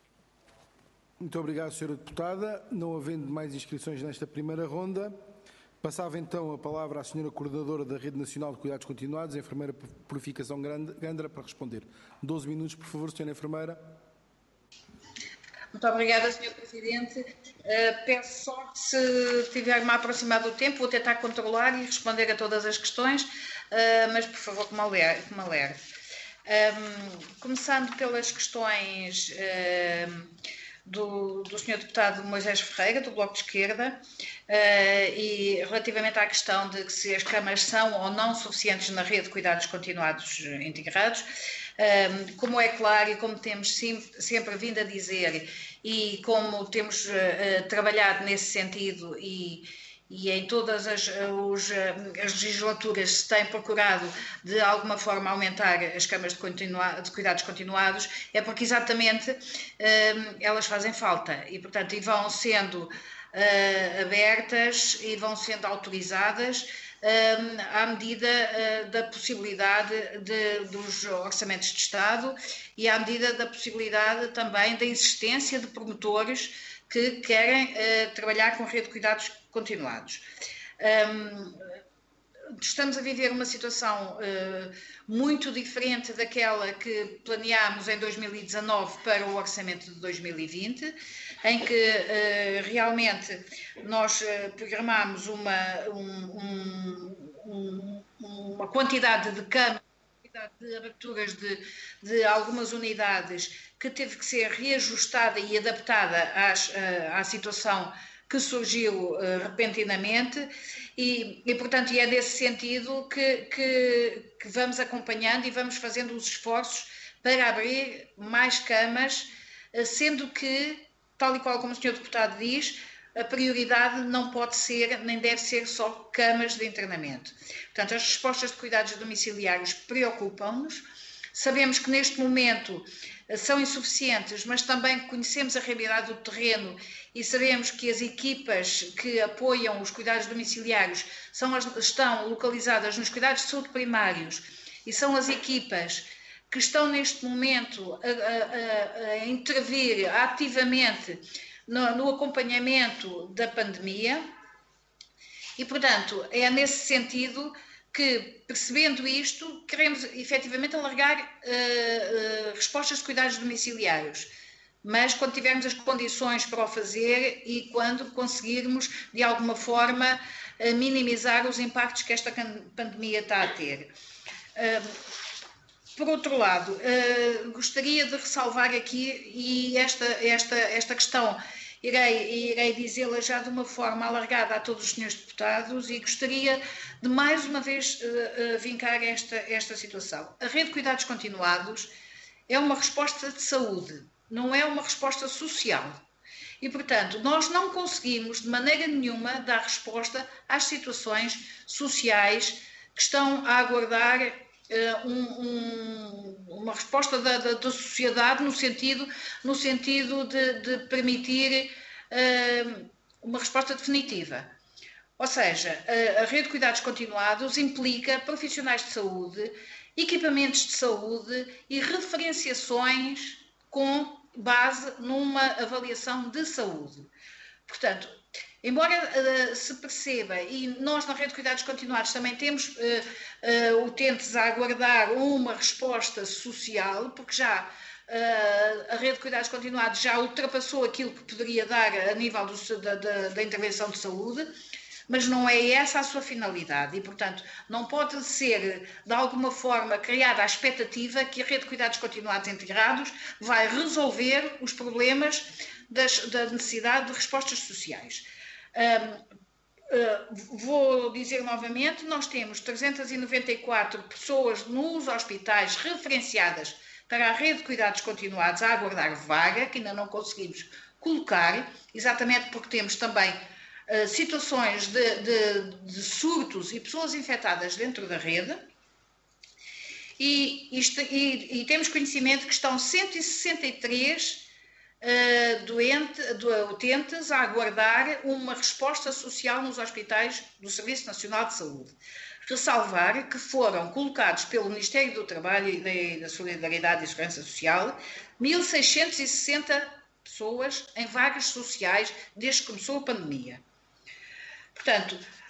Muito obrigado, Sra. Deputada. Não havendo mais inscrições nesta primeira ronda, Passava então a palavra à senhora coordenadora da Rede Nacional de Cuidados Continuados, a enfermeira Purificação Gandra, para responder. 12 minutos, por favor, senhora enfermeira. Muito obrigada, Sr. Presidente. Peço só que, se tiver-me aproximado do tempo, vou tentar controlar e responder a todas as questões, mas, por favor, que me alere. Começando pelas questões do Sr. Deputado Moisés Ferreira, do Bloco de Esquerda, e relativamente à questão de que se as câmaras são ou não suficientes na rede de cuidados continuados integrados. Como é claro e como temos sempre vindo a dizer e como temos trabalhado nesse sentido e em todas as legislaturas se tem procurado de alguma forma aumentar as câmaras de cuidados continuados, é porque exatamente elas fazem falta e, portanto, e vão sendo abertas e vão sendo autorizadas à medida da possibilidade dos orçamentos de Estado e à medida da possibilidade também da existência de promotores que querem trabalhar com rede de cuidados continuados. Estamos a viver uma situação muito diferente daquela que planeámos em 2019 para o orçamento de 2020, em que realmente nós programámos uma quantidade de camas, de aberturas de algumas unidades que teve que ser reajustada e adaptada à situação que surgiu repentinamente e, portanto, é nesse sentido que vamos acompanhando e vamos fazendo os esforços para abrir mais camas, sendo que, tal e qual como o Sr. Deputado diz, a prioridade não pode ser, nem deve ser só camas de internamento. Portanto, as respostas de cuidados domiciliários preocupam-nos. Sabemos que neste momento são insuficientes, mas também conhecemos a realidade do terreno e sabemos que as equipas que apoiam os cuidados domiciliários estão localizadas nos cuidados de saúde primários e são as equipas que estão neste momento a intervir ativamente no acompanhamento da pandemia e, portanto, é nesse sentido que, percebendo isto, queremos efetivamente alargar respostas de cuidados domiciliários, mas quando tivermos as condições para o fazer e quando conseguirmos, de alguma forma, minimizar os impactos que esta pandemia está a ter. Por outro lado, gostaria de ressalvar aqui, e esta questão irei dizê-la já de uma forma alargada a todos os senhores deputados e gostaria de mais uma vez vincar esta situação. A rede de cuidados continuados é uma resposta de saúde, não é uma resposta social. E, portanto, nós não conseguimos de maneira nenhuma dar resposta às situações sociais que estão a aguardar uma resposta da sociedade no sentido de permitir uma resposta definitiva. Ou seja, a rede de cuidados continuados implica profissionais de saúde, equipamentos de saúde e referenciações com base numa avaliação de saúde. Portanto, embora se perceba, e nós na rede de cuidados continuados também temos utentes a aguardar uma resposta social, porque já a rede de cuidados continuados já ultrapassou aquilo que poderia dar a nível da intervenção de saúde, mas não é essa a sua finalidade e, portanto, não pode ser, de alguma forma, criada a expectativa que a rede de cuidados continuados integrados vai resolver os problemas da necessidade de respostas sociais. Vou dizer novamente, nós temos 394 pessoas nos hospitais referenciadas para a rede de cuidados continuados a aguardar vaga, que ainda não conseguimos colocar, exatamente porque temos também situações de surtos e pessoas infectadas dentro da rede e temos conhecimento que estão 163 utentes a aguardar uma resposta social nos hospitais do Serviço Nacional de Saúde. Ressalvar que foram colocados pelo Ministério do Trabalho e da Solidariedade e Segurança Social 1.660 pessoas em vagas sociais desde que começou a pandemia. Portanto,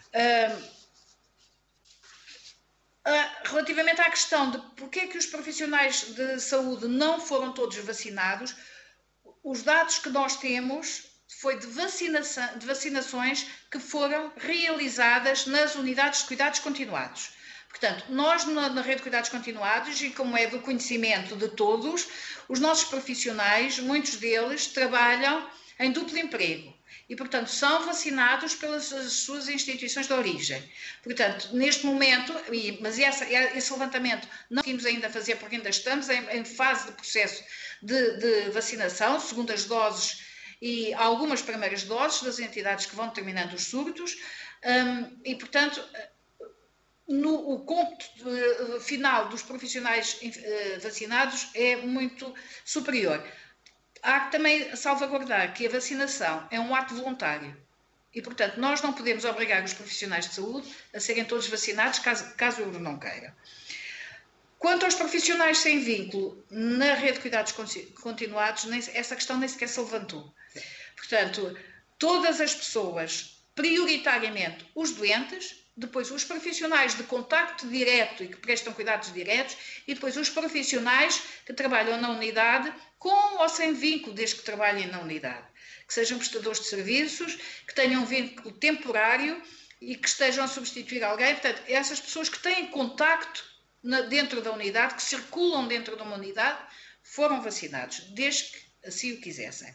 Relativamente à questão de porque é que os profissionais de saúde não foram todos vacinados, os dados que nós temos foi de vacinações que foram realizadas nas unidades de cuidados continuados. Portanto, nós na rede de cuidados continuados, e como é do conhecimento de todos, os nossos profissionais, muitos deles, trabalham em duplo emprego. E, portanto, são vacinados pelas suas instituições de origem. Portanto, neste momento, mas esse levantamento não conseguimos ainda fazer porque ainda estamos em fase de processo de vacinação, segundo as doses e algumas primeiras doses das entidades que vão terminando os surtos, e, portanto, o conto final dos profissionais vacinados é muito superior. Há que também salvaguardar que a vacinação é um ato voluntário e, portanto, nós não podemos obrigar os profissionais de saúde a serem todos vacinados caso eles não queiram. Quanto aos profissionais sem vínculo na rede de cuidados continuados, essa questão nem sequer se levantou. Portanto, todas as pessoas, prioritariamente os doentes, depois os profissionais de contacto direto e que prestam cuidados diretos e depois os profissionais que trabalham na unidade com ou sem vínculo, desde que trabalhem na unidade. Que sejam prestadores de serviços, que tenham um vínculo temporário e que estejam a substituir alguém. Portanto, essas pessoas que têm contacto dentro da unidade, que circulam dentro de uma unidade, foram vacinados, desde que assim o quisessem.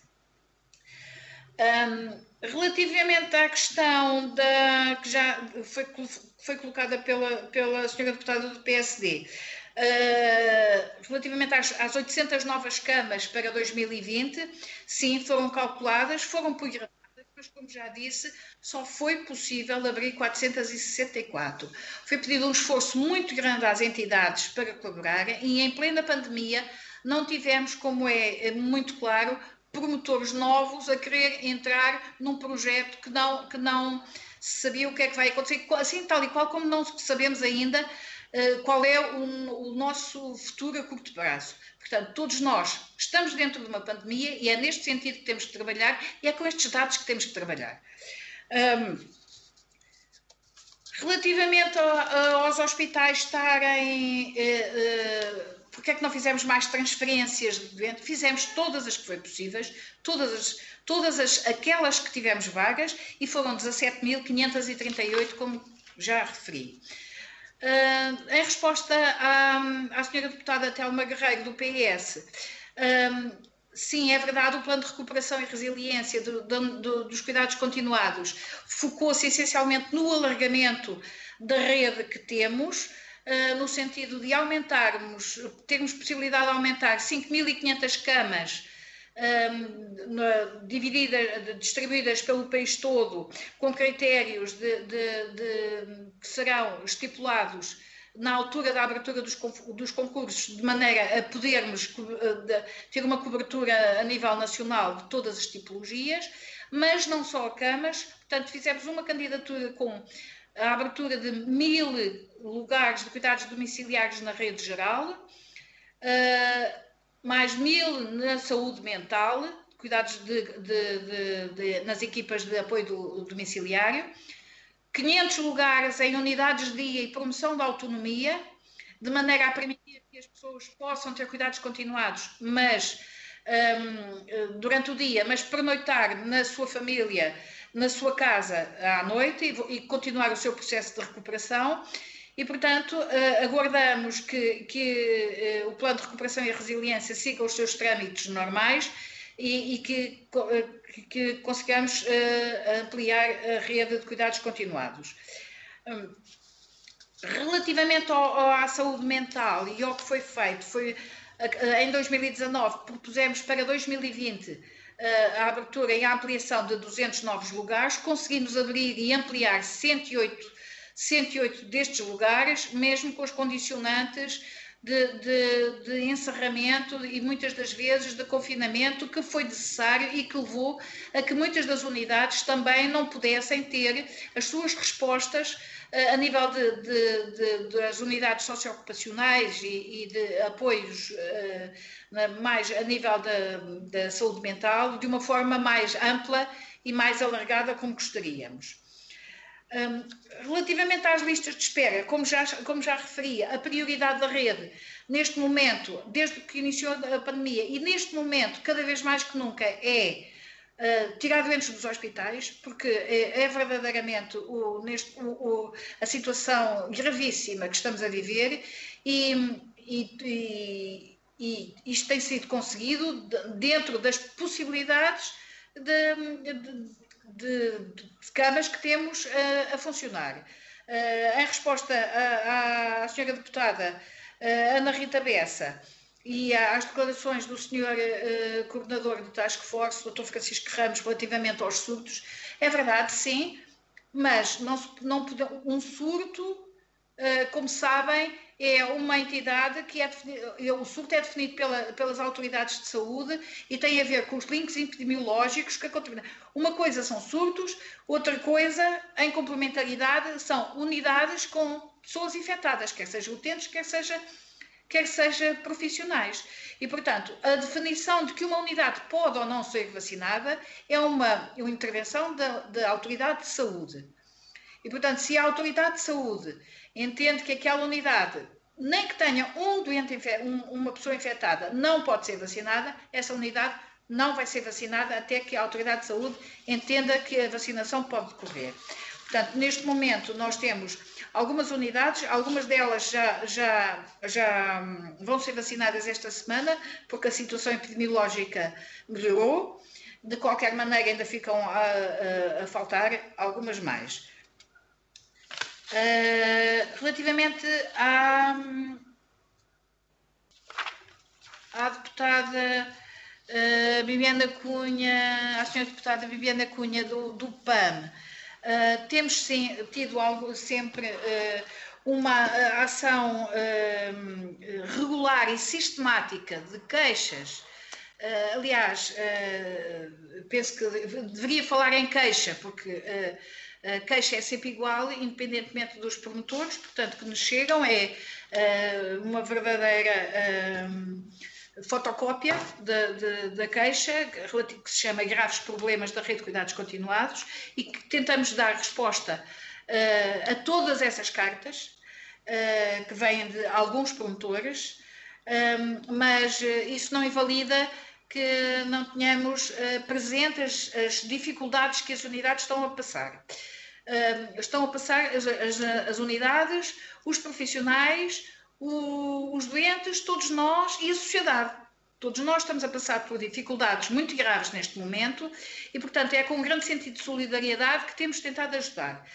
Relativamente à questão que já foi colocada pela senhora deputada do PSD, relativamente às 800 novas camas para 2020, sim, foram calculadas, foram programadas, mas como já disse, só foi possível abrir 464. Foi pedido um esforço muito grande às entidades para colaborarem e em plena pandemia não tivemos, como é muito claro, promotores novos a querer entrar num projeto que não se sabia o que é que vai acontecer, assim tal e qual como não sabemos ainda qual é o nosso futuro a curto prazo. Portanto, todos nós estamos dentro de uma pandemia e é neste sentido que temos que trabalhar e é com estes dados que temos que trabalhar. Relativamente aos hospitais estarem... porque é que não fizemos mais transferências de doentes? Fizemos todas as que foi possíveis, todas aquelas que tivemos vagas e foram 17.538, como já referi. Em resposta à senhora deputada Telma Guerreiro, do PS, sim, é verdade, o plano de recuperação e resiliência dos cuidados continuados focou-se essencialmente no alargamento da rede que temos, no sentido de termos possibilidade de aumentar 5.500 camas distribuídas pelo país todo, com critérios que serão estipulados na altura da abertura dos concursos, de maneira a podermos ter uma cobertura a nível nacional de todas as tipologias, mas não só camas. Portanto, fizemos uma candidatura com a abertura de 1.000 lugares de cuidados domiciliários na rede geral, mais 1.000 na saúde mental, cuidados nas equipas de apoio domiciliário, 500 lugares em unidades de dia e promoção da autonomia, de maneira a permitir que as pessoas possam ter cuidados continuados, mas durante o dia, mas pernoitar na sua família, na sua casa à noite e continuar o seu processo de recuperação. E, portanto, aguardamos que o plano de recuperação e resiliência siga os seus trâmites normais e que consigamos ampliar a rede de cuidados continuados. Relativamente à saúde mental e ao que foi feito, em 2019 propusemos para 2020 a abertura e a ampliação de 200 novos lugares, conseguimos abrir e ampliar 108 destes lugares, mesmo com os condicionantes de encerramento e muitas das vezes de confinamento que foi necessário e que levou a que muitas das unidades também não pudessem ter as suas respostas a nível das unidades socioocupacionais e de apoios mais a nível da saúde mental de uma forma mais ampla e mais alargada como gostaríamos. Relativamente às listas de espera, como já referi, a prioridade da rede, neste momento, desde que iniciou a pandemia, e neste momento, cada vez mais que nunca, é tirar doentes dos hospitais, porque é verdadeiramente a situação gravíssima que estamos a viver, e isto tem sido conseguido dentro das possibilidades de camas que temos a funcionar. Em resposta à senhora deputada Ana Rita Bessa e às declarações do senhor coordenador do Task Force, Dr. Francisco Ramos, relativamente aos surtos, é verdade, sim, mas um surto, como sabem, é uma entidade que o surto é definido pelas autoridades de saúde e tem a ver com os links epidemiológicos. Uma coisa são surtos, outra coisa, em complementaridade, são unidades com pessoas infectadas, quer sejam utentes, quer seja profissionais. E, portanto, a definição de que uma unidade pode ou não ser vacinada é uma intervenção da autoridade de saúde. E, portanto, se a autoridade de saúde entende que aquela unidade, nem que tenha uma pessoa infectada, não pode ser vacinada, essa unidade não vai ser vacinada até que a autoridade de saúde entenda que a vacinação pode decorrer. Portanto, neste momento nós temos algumas unidades, algumas delas já vão ser vacinadas esta semana, porque a situação epidemiológica melhorou. De qualquer maneira, ainda ficam a faltar algumas mais. Relativamente à deputada Bibiana Cunha, à senhora deputada Bibiana Cunha do PAN, temos tido sempre uma ação regular e sistemática de queixas. Aliás, penso que deveria falar em queixa, porque a queixa é sempre igual, independentemente dos promotores, portanto, que nos chegam, é uma verdadeira fotocópia da queixa, que se chama Graves Problemas da Rede de Cuidados Continuados, e que tentamos dar resposta a todas essas cartas, que vêm de alguns promotores, mas isso não invalida que não tenhamos presentes as dificuldades que as unidades estão a passar. Estão a passar as unidades, os profissionais, os doentes, todos nós e a sociedade. Todos nós estamos a passar por dificuldades muito graves neste momento e, portanto, é com um grande sentido de solidariedade que temos tentado ajudar.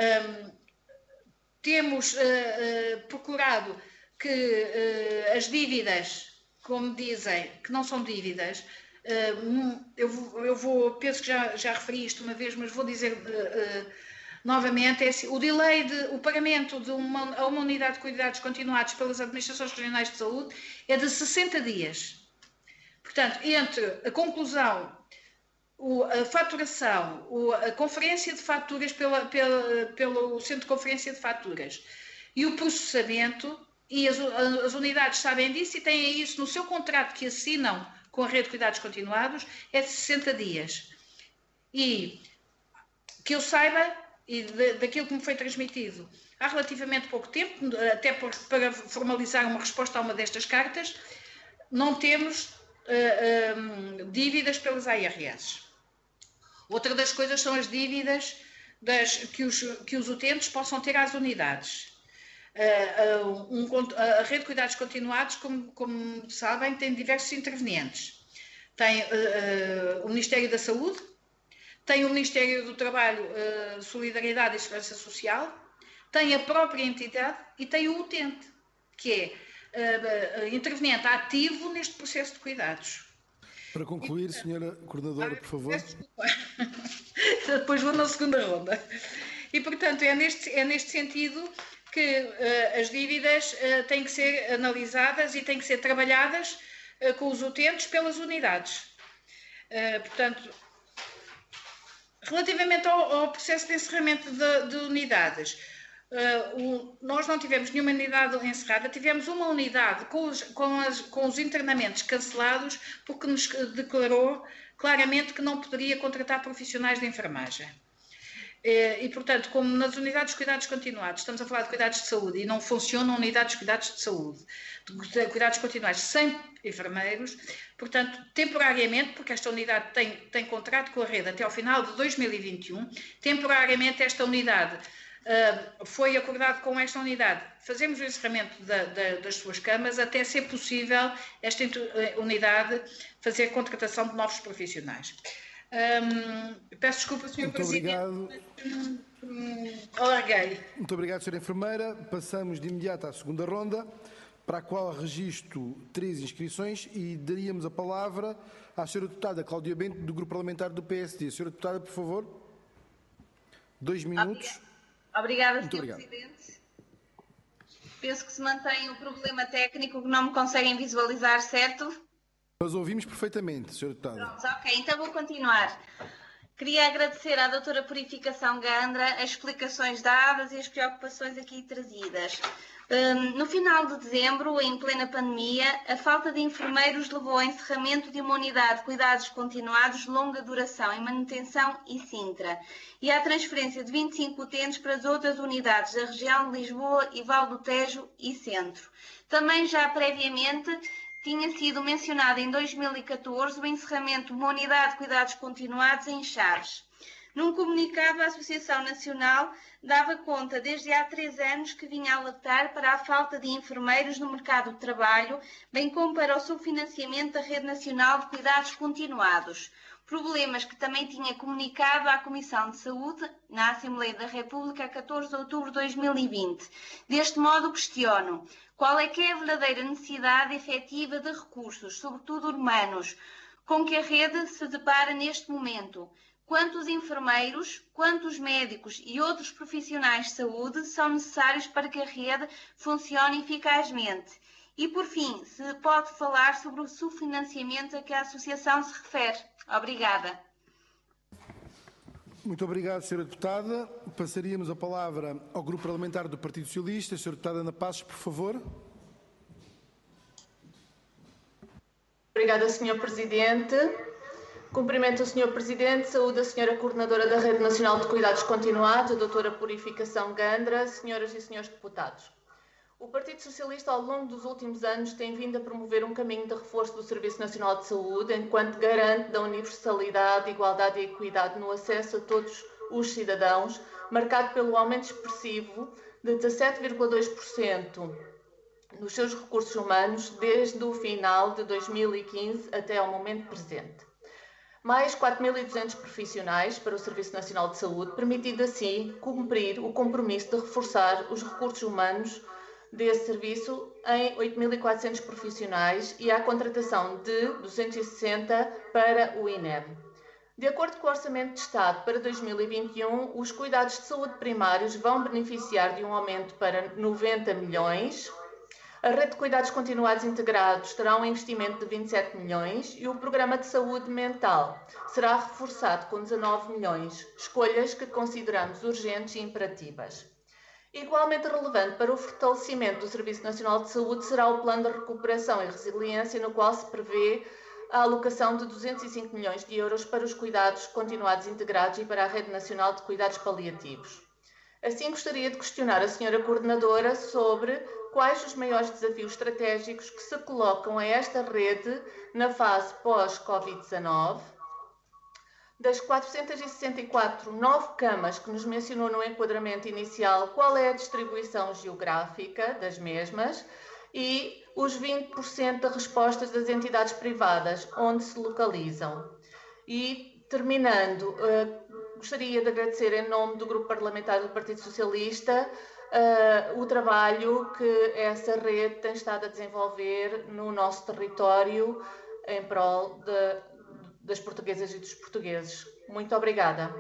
Temos procurado que as dívidas, como dizem, que não são dívidas, penso que já referi isto uma vez, mas vou dizer novamente, o delay o pagamento a uma unidade de cuidados continuados pelas administrações regionais de saúde é de 60 dias. Portanto, entre a conclusão, a faturação, a conferência de faturas pelo Centro de Conferência de Faturas e o processamento, e as unidades sabem disso e têm isso no seu contrato que assinam com a Rede de Cuidados Continuados, é de 60 dias. E que eu saiba, e daquilo que me foi transmitido há relativamente pouco tempo, até para formalizar uma resposta a uma destas cartas, não temos dívidas pelas ARS. Outra das coisas são as dívidas que os utentes possam ter às unidades. A Rede de Cuidados Continuados, como sabem, tem diversos intervenientes. Tem o Ministério da Saúde, tem o Ministério do Trabalho, Solidariedade e Segurança Social, tem a própria entidade e tem o utente, que é interveniente ativo neste processo de cuidados. Para concluir, senhora Coordenadora, por favor. Depois vou na segunda ronda. E, portanto, é neste sentido que as dívidas têm que ser analisadas e têm que ser trabalhadas com os utentes pelas unidades. Portanto, relativamente ao processo de encerramento de unidades, nós não tivemos nenhuma unidade encerrada, tivemos uma unidade com os internamentos cancelados porque nos declarou claramente que não poderia contratar profissionais de enfermagem. E, portanto, como nas unidades de cuidados continuados, estamos a falar de cuidados de saúde e não funcionam unidades de cuidados de saúde, de cuidados continuados sem enfermeiros, portanto, temporariamente, porque esta unidade tem contrato com a rede até ao final de 2021, temporariamente esta unidade foi acordado com esta unidade, fazemos o encerramento das suas camas até ser possível esta unidade fazer a contratação de novos profissionais. Peço desculpa, Sr. Presidente. Alarguei. Muito obrigado, Sra. Enfermeira. Passamos de imediato à segunda ronda, para a qual registro 3 inscrições e daríamos a palavra à Sra. Deputada Cláudia Bento, do Grupo Parlamentar do PSD. Sra. Deputada, por favor. 2 minutos. Obrigada, Sr. Presidente. Penso que se mantém o problema técnico que não me conseguem visualizar, certo? Nós ouvimos perfeitamente, Sra. Deputada. Pronto, ok, então vou continuar. Queria agradecer à doutora Purificação Gandra as explicações dadas e as preocupações aqui trazidas. No final de dezembro, em plena pandemia, a falta de enfermeiros levou ao encerramento de uma unidade de cuidados continuados de longa duração em Manutenção e Sintra e à transferência de 25 utentes para as outras unidades da região de Lisboa e Val do Tejo e Centro. Também já previamente tinha sido mencionado em 2014 o encerramento de uma unidade de cuidados continuados em Chaves. Num comunicado, a Associação Nacional dava conta desde há 3 anos que vinha alertar para a falta de enfermeiros no mercado de trabalho, bem como para o subfinanciamento da Rede Nacional de Cuidados Continuados. Problemas que também tinha comunicado à Comissão de Saúde na Assembleia da República a 14 de outubro de 2020. Deste modo, questiono qual é que é a verdadeira necessidade efetiva de recursos, sobretudo humanos, com que a rede se depara neste momento. Quantos enfermeiros, quantos médicos e outros profissionais de saúde são necessários para que a rede funcione eficazmente? E, por fim, se pode falar sobre o subfinanciamento a que a Associação se refere. Obrigada. Muito obrigado, Sra. Deputada. Passaríamos a palavra ao Grupo Parlamentar do Partido Socialista. Sra. Deputada Ana Passos, por favor. Obrigada, Sr. Presidente. Cumprimento o Sr. Presidente, saúde a Sra. Coordenadora da Rede Nacional de Cuidados Continuados, a doutora Purificação Gandra, senhoras e senhores deputados. O Partido Socialista, ao longo dos últimos anos, tem vindo a promover um caminho de reforço do Serviço Nacional de Saúde, enquanto garante da universalidade, igualdade e equidade no acesso a todos os cidadãos, marcado pelo aumento expressivo de 17,2% nos seus recursos humanos desde o final de 2015 até ao momento presente. Mais 4.200 profissionais para o Serviço Nacional de Saúde, permitindo assim cumprir o compromisso de reforçar os recursos humanos desse serviço em 8.400 profissionais e a contratação de 260 para o INEM. De acordo com o Orçamento de Estado para 2021, os cuidados de saúde primários vão beneficiar de um aumento para 90 milhões. A rede de cuidados continuados integrados terá um investimento de 27 milhões e o programa de saúde mental será reforçado com 19 milhões, escolhas que consideramos urgentes e imperativas. Igualmente relevante para o fortalecimento do Serviço Nacional de Saúde será o Plano de Recuperação e Resiliência, no qual se prevê a alocação de 205 milhões de euros para os cuidados continuados integrados e para a Rede Nacional de Cuidados Paliativos. Assim, gostaria de questionar a Sra. Coordenadora sobre quais os maiores desafios estratégicos que se colocam a esta rede na fase pós-Covid-19. Das 464 9 camas que nos mencionou no enquadramento inicial, qual é a distribuição geográfica das mesmas e os 20% de respostas das entidades privadas, onde se localizam. E, terminando, gostaria de agradecer em nome do Grupo Parlamentar do Partido Socialista o trabalho que essa rede tem estado a desenvolver no nosso território em prol das portuguesas e dos portugueses. Muito obrigada.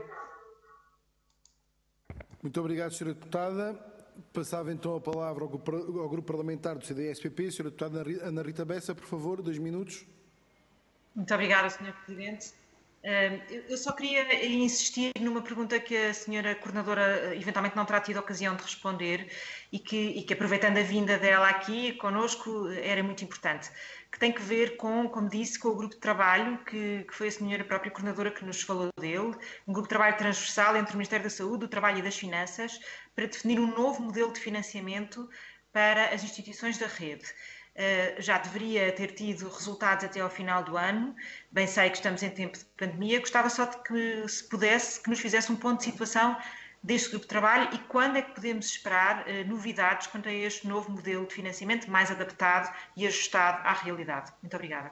Muito obrigado, Sra. Deputada. Passava então a palavra ao Grupo Parlamentar do CDS-PP. Sra. Deputada Ana Rita Bessa, por favor, 2 minutos. Muito obrigada, Sr. Presidente. Eu só queria insistir numa pergunta que a senhora coordenadora eventualmente não terá tido ocasião de responder e que aproveitando a vinda dela aqui connosco era muito importante, que tem que ver com, como disse, com o grupo de trabalho que foi a senhora própria coordenadora que nos falou dele, um grupo de trabalho transversal entre o Ministério da Saúde, do Trabalho e das Finanças, para definir um novo modelo de financiamento para as instituições da rede. Já deveria ter tido resultados até ao final do ano, bem sei que estamos em tempo de pandemia, gostava só de que, se pudesse, que nos fizesse um ponto de situação deste grupo de trabalho e quando é que podemos esperar novidades quanto a este novo modelo de financiamento mais adaptado e ajustado à realidade. Muito obrigada.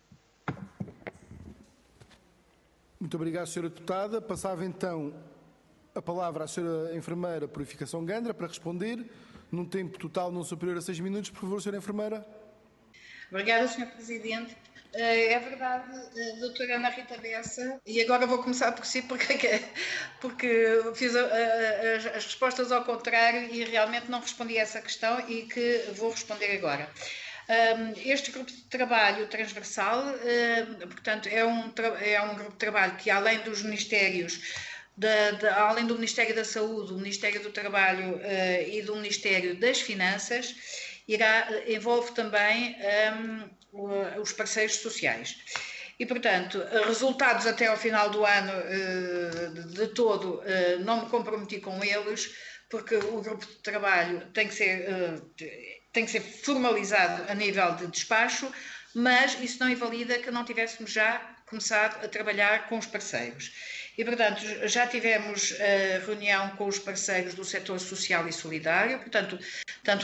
Muito obrigado, Sra. Deputada. Passava então a palavra à Sra. Enfermeira Purificação Gandra para responder. Num tempo total não superior a 6 minutos, por favor, Sra. Enfermeira. Obrigada, Sr. Presidente. É verdade, doutora Ana Rita Bessa, e agora vou começar por si, porque fiz as respostas ao contrário e realmente não respondi a essa questão e que vou responder agora. Este grupo de trabalho transversal, portanto, é um grupo de trabalho que, além dos ministérios, além do Ministério da Saúde, do Ministério do Trabalho e do Ministério das Finanças, envolve também os parceiros sociais. E, portanto, resultados até ao final do ano de todo, não me comprometi com eles, porque o grupo de trabalho tem que ser formalizado a nível de despacho, mas isso não invalida que não tivéssemos já começado a trabalhar com os parceiros. E, portanto, já tivemos reunião com os parceiros do setor social e solidário, portanto, tanto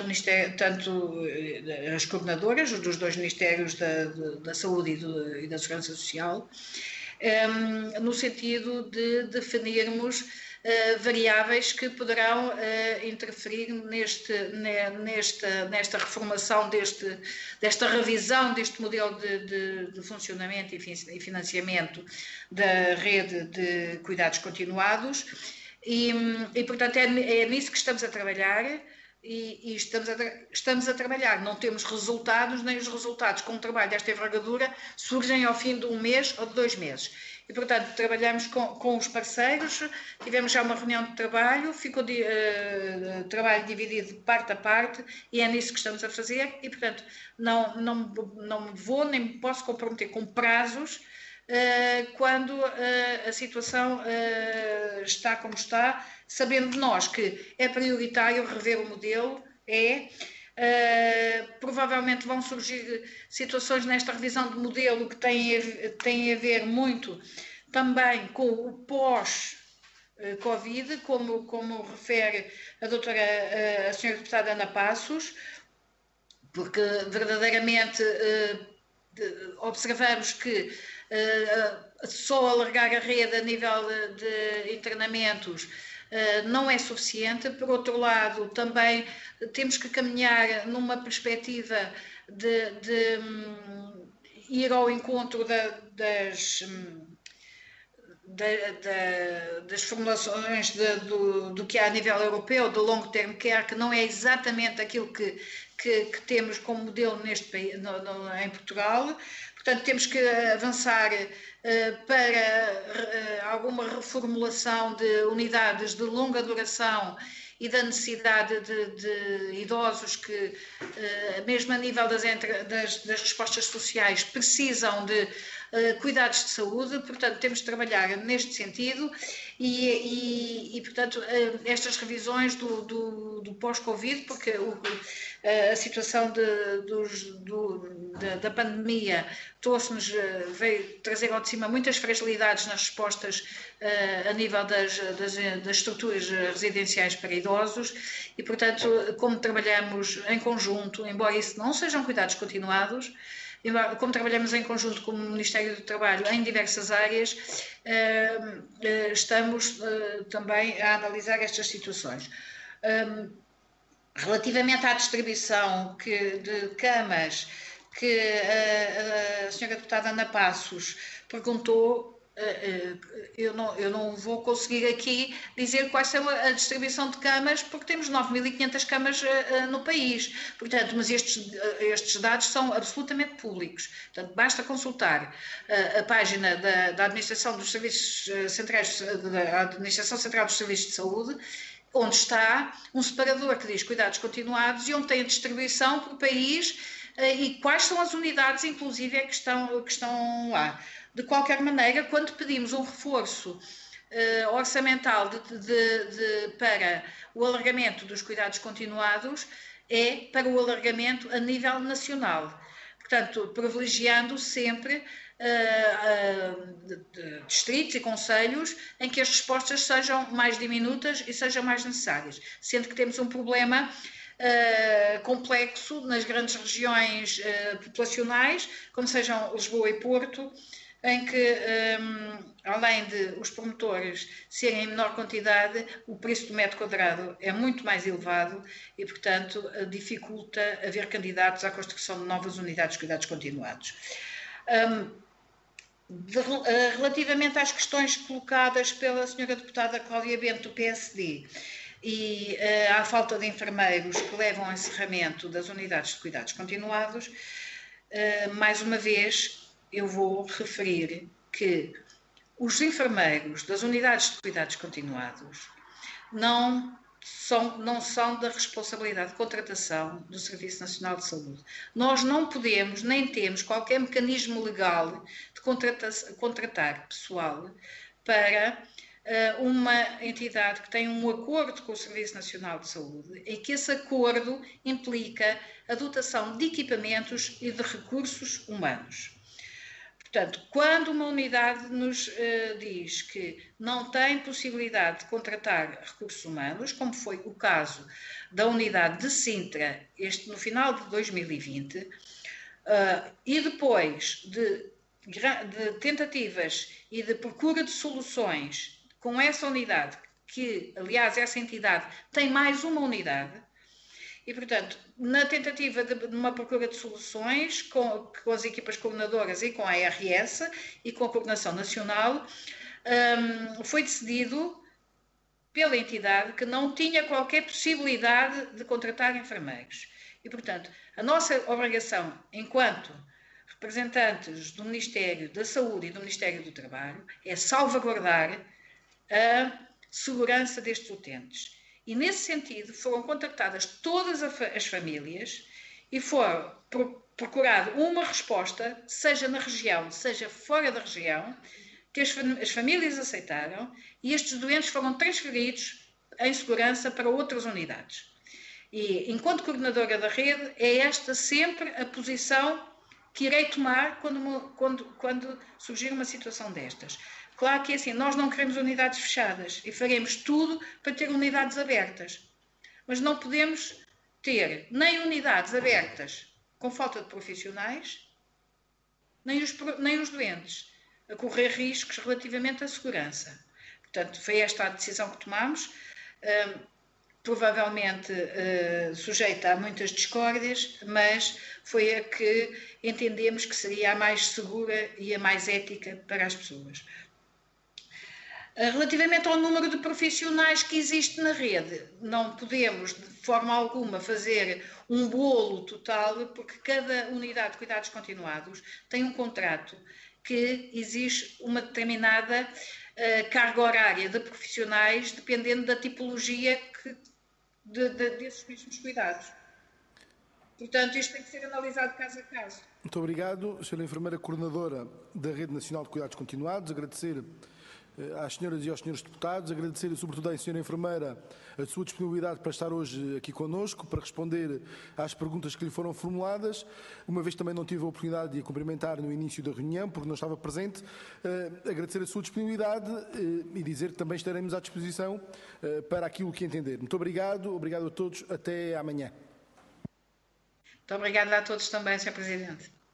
as coordenadoras dos dois Ministérios da Saúde e da Segurança Social, no sentido de definirmos variáveis que poderão interferir nesta reformação, desta revisão deste modelo de funcionamento e financiamento da rede de cuidados continuados e portanto, é nisso que estamos a trabalhar e estamos a trabalhar. Não temos resultados, nem os resultados com um trabalho desta envergadura surgem ao fim de um mês ou de 2 meses. E, portanto, trabalhamos com os parceiros, tivemos já uma reunião de trabalho, ficou trabalho dividido de parte a parte e é nisso que estamos a fazer e, portanto, não me vou nem me posso comprometer com prazos quando a situação está como está, sabendo nós que é prioritário rever o modelo, provavelmente vão surgir situações nesta revisão de modelo que têm a ver muito também com o pós-Covid, como refere a senhora deputada Ana Passos, porque verdadeiramente observamos que só alargar a rede a nível de internamentos não é suficiente. Por outro lado, também temos que caminhar numa perspectiva de ir ao encontro das formulações do que há a nível europeu, do long term care, que não é exatamente aquilo que temos como modelo neste país, em Portugal. Portanto, temos que avançar para alguma reformulação de unidades de longa duração e da necessidade de idosos que, mesmo a nível das respostas sociais, precisam de cuidados de saúde. Portanto, temos de trabalhar neste sentido e portanto, estas revisões do pós-Covid, porque a situação da pandemia veio trazer ao de cima muitas fragilidades nas respostas a nível das estruturas residenciais para idosos e, portanto, como trabalhamos em conjunto, embora isso não sejam cuidados continuados, como trabalhamos em conjunto com o Ministério do Trabalho em diversas áreas, estamos também a analisar estas situações. Relativamente à distribuição de camas que a senhora deputada Ana Passos perguntou, eu não vou conseguir aqui dizer quais são a distribuição de camas, porque temos 9.500 camas no país. Portanto, mas estes dados são absolutamente públicos. Portanto, basta consultar a página da Administração dos Serviços Centrais, da Administração Central dos Serviços de Saúde, onde está um separador que diz cuidados continuados e onde tem a distribuição por país e quais são as unidades, inclusive, que estão lá. De qualquer maneira, quando pedimos um reforço orçamental para o alargamento dos cuidados continuados, é para o alargamento a nível nacional. Portanto, privilegiando sempre distritos e concelhos em que as respostas sejam mais diminutas e sejam mais necessárias, sendo que temos um problema complexo nas grandes regiões populacionais, como sejam Lisboa e Porto, em que, além de os promotores serem em menor quantidade, o preço do metro quadrado é muito mais elevado e, portanto, dificulta haver candidatos à construção de novas unidades de cuidados continuados. Relativamente às questões colocadas pela senhora deputada Cláudia Bento, do PSD, e à falta de enfermeiros que levam ao encerramento das unidades de cuidados continuados, mais uma vez eu vou referir que os enfermeiros das unidades de cuidados continuados não são da responsabilidade de contratação do Serviço Nacional de Saúde. Nós não podemos, nem temos qualquer mecanismo legal de contratar pessoal para uma entidade que tem um acordo com o Serviço Nacional de Saúde e que esse acordo implica a dotação de equipamentos e de recursos humanos. Portanto, quando uma unidade nos diz que não tem possibilidade de contratar recursos humanos, como foi o caso da unidade de Sintra, no final de 2020, e depois de tentativas e de procura de soluções com essa unidade, que, aliás, essa entidade tem mais uma unidade, e, portanto, na tentativa de uma procura de soluções com as equipas coordenadoras e com a ARS e com a Coordenação Nacional, foi decidido pela entidade que não tinha qualquer possibilidade de contratar enfermeiros. E, portanto, a nossa obrigação, enquanto representantes do Ministério da Saúde e do Ministério do Trabalho, é salvaguardar a segurança destes utentes. E, nesse sentido, foram contactadas todas as famílias e foram procurada uma resposta, seja na região, seja fora da região, que as famílias aceitaram e estes doentes foram transferidos em segurança para outras unidades. E, enquanto coordenadora da rede, é esta sempre a posição que irei tomar quando surgir uma situação destas. Claro que assim, nós não queremos unidades fechadas e faremos tudo para ter unidades abertas. Mas não podemos ter nem unidades abertas com falta de profissionais, nem os doentes a correr riscos relativamente à segurança. Portanto, foi esta a decisão que tomamos, provavelmente sujeita a muitas discórdias, mas foi a que entendemos que seria a mais segura e a mais ética para as pessoas. Relativamente ao número de profissionais que existe na rede, não podemos de forma alguma fazer um bolo total, porque cada unidade de cuidados continuados tem um contrato que exige uma determinada carga horária de profissionais, dependendo da tipologia desses mesmos cuidados. Portanto, isto tem que ser analisado caso a caso. Muito obrigado, Sra. Enfermeira Coordenadora da Rede Nacional de Cuidados Continuados. Agradecer às senhoras e aos senhores deputados, agradecer sobretudo à senhora enfermeira a sua disponibilidade para estar hoje aqui connosco, para responder às perguntas que lhe foram formuladas, uma vez também não tive a oportunidade de a cumprimentar no início da reunião, porque não estava presente, agradecer a sua disponibilidade e dizer que também estaremos à disposição para aquilo que entender. Muito obrigado, obrigado a todos, até amanhã. Muito obrigada a todos também, Sr. Presidente.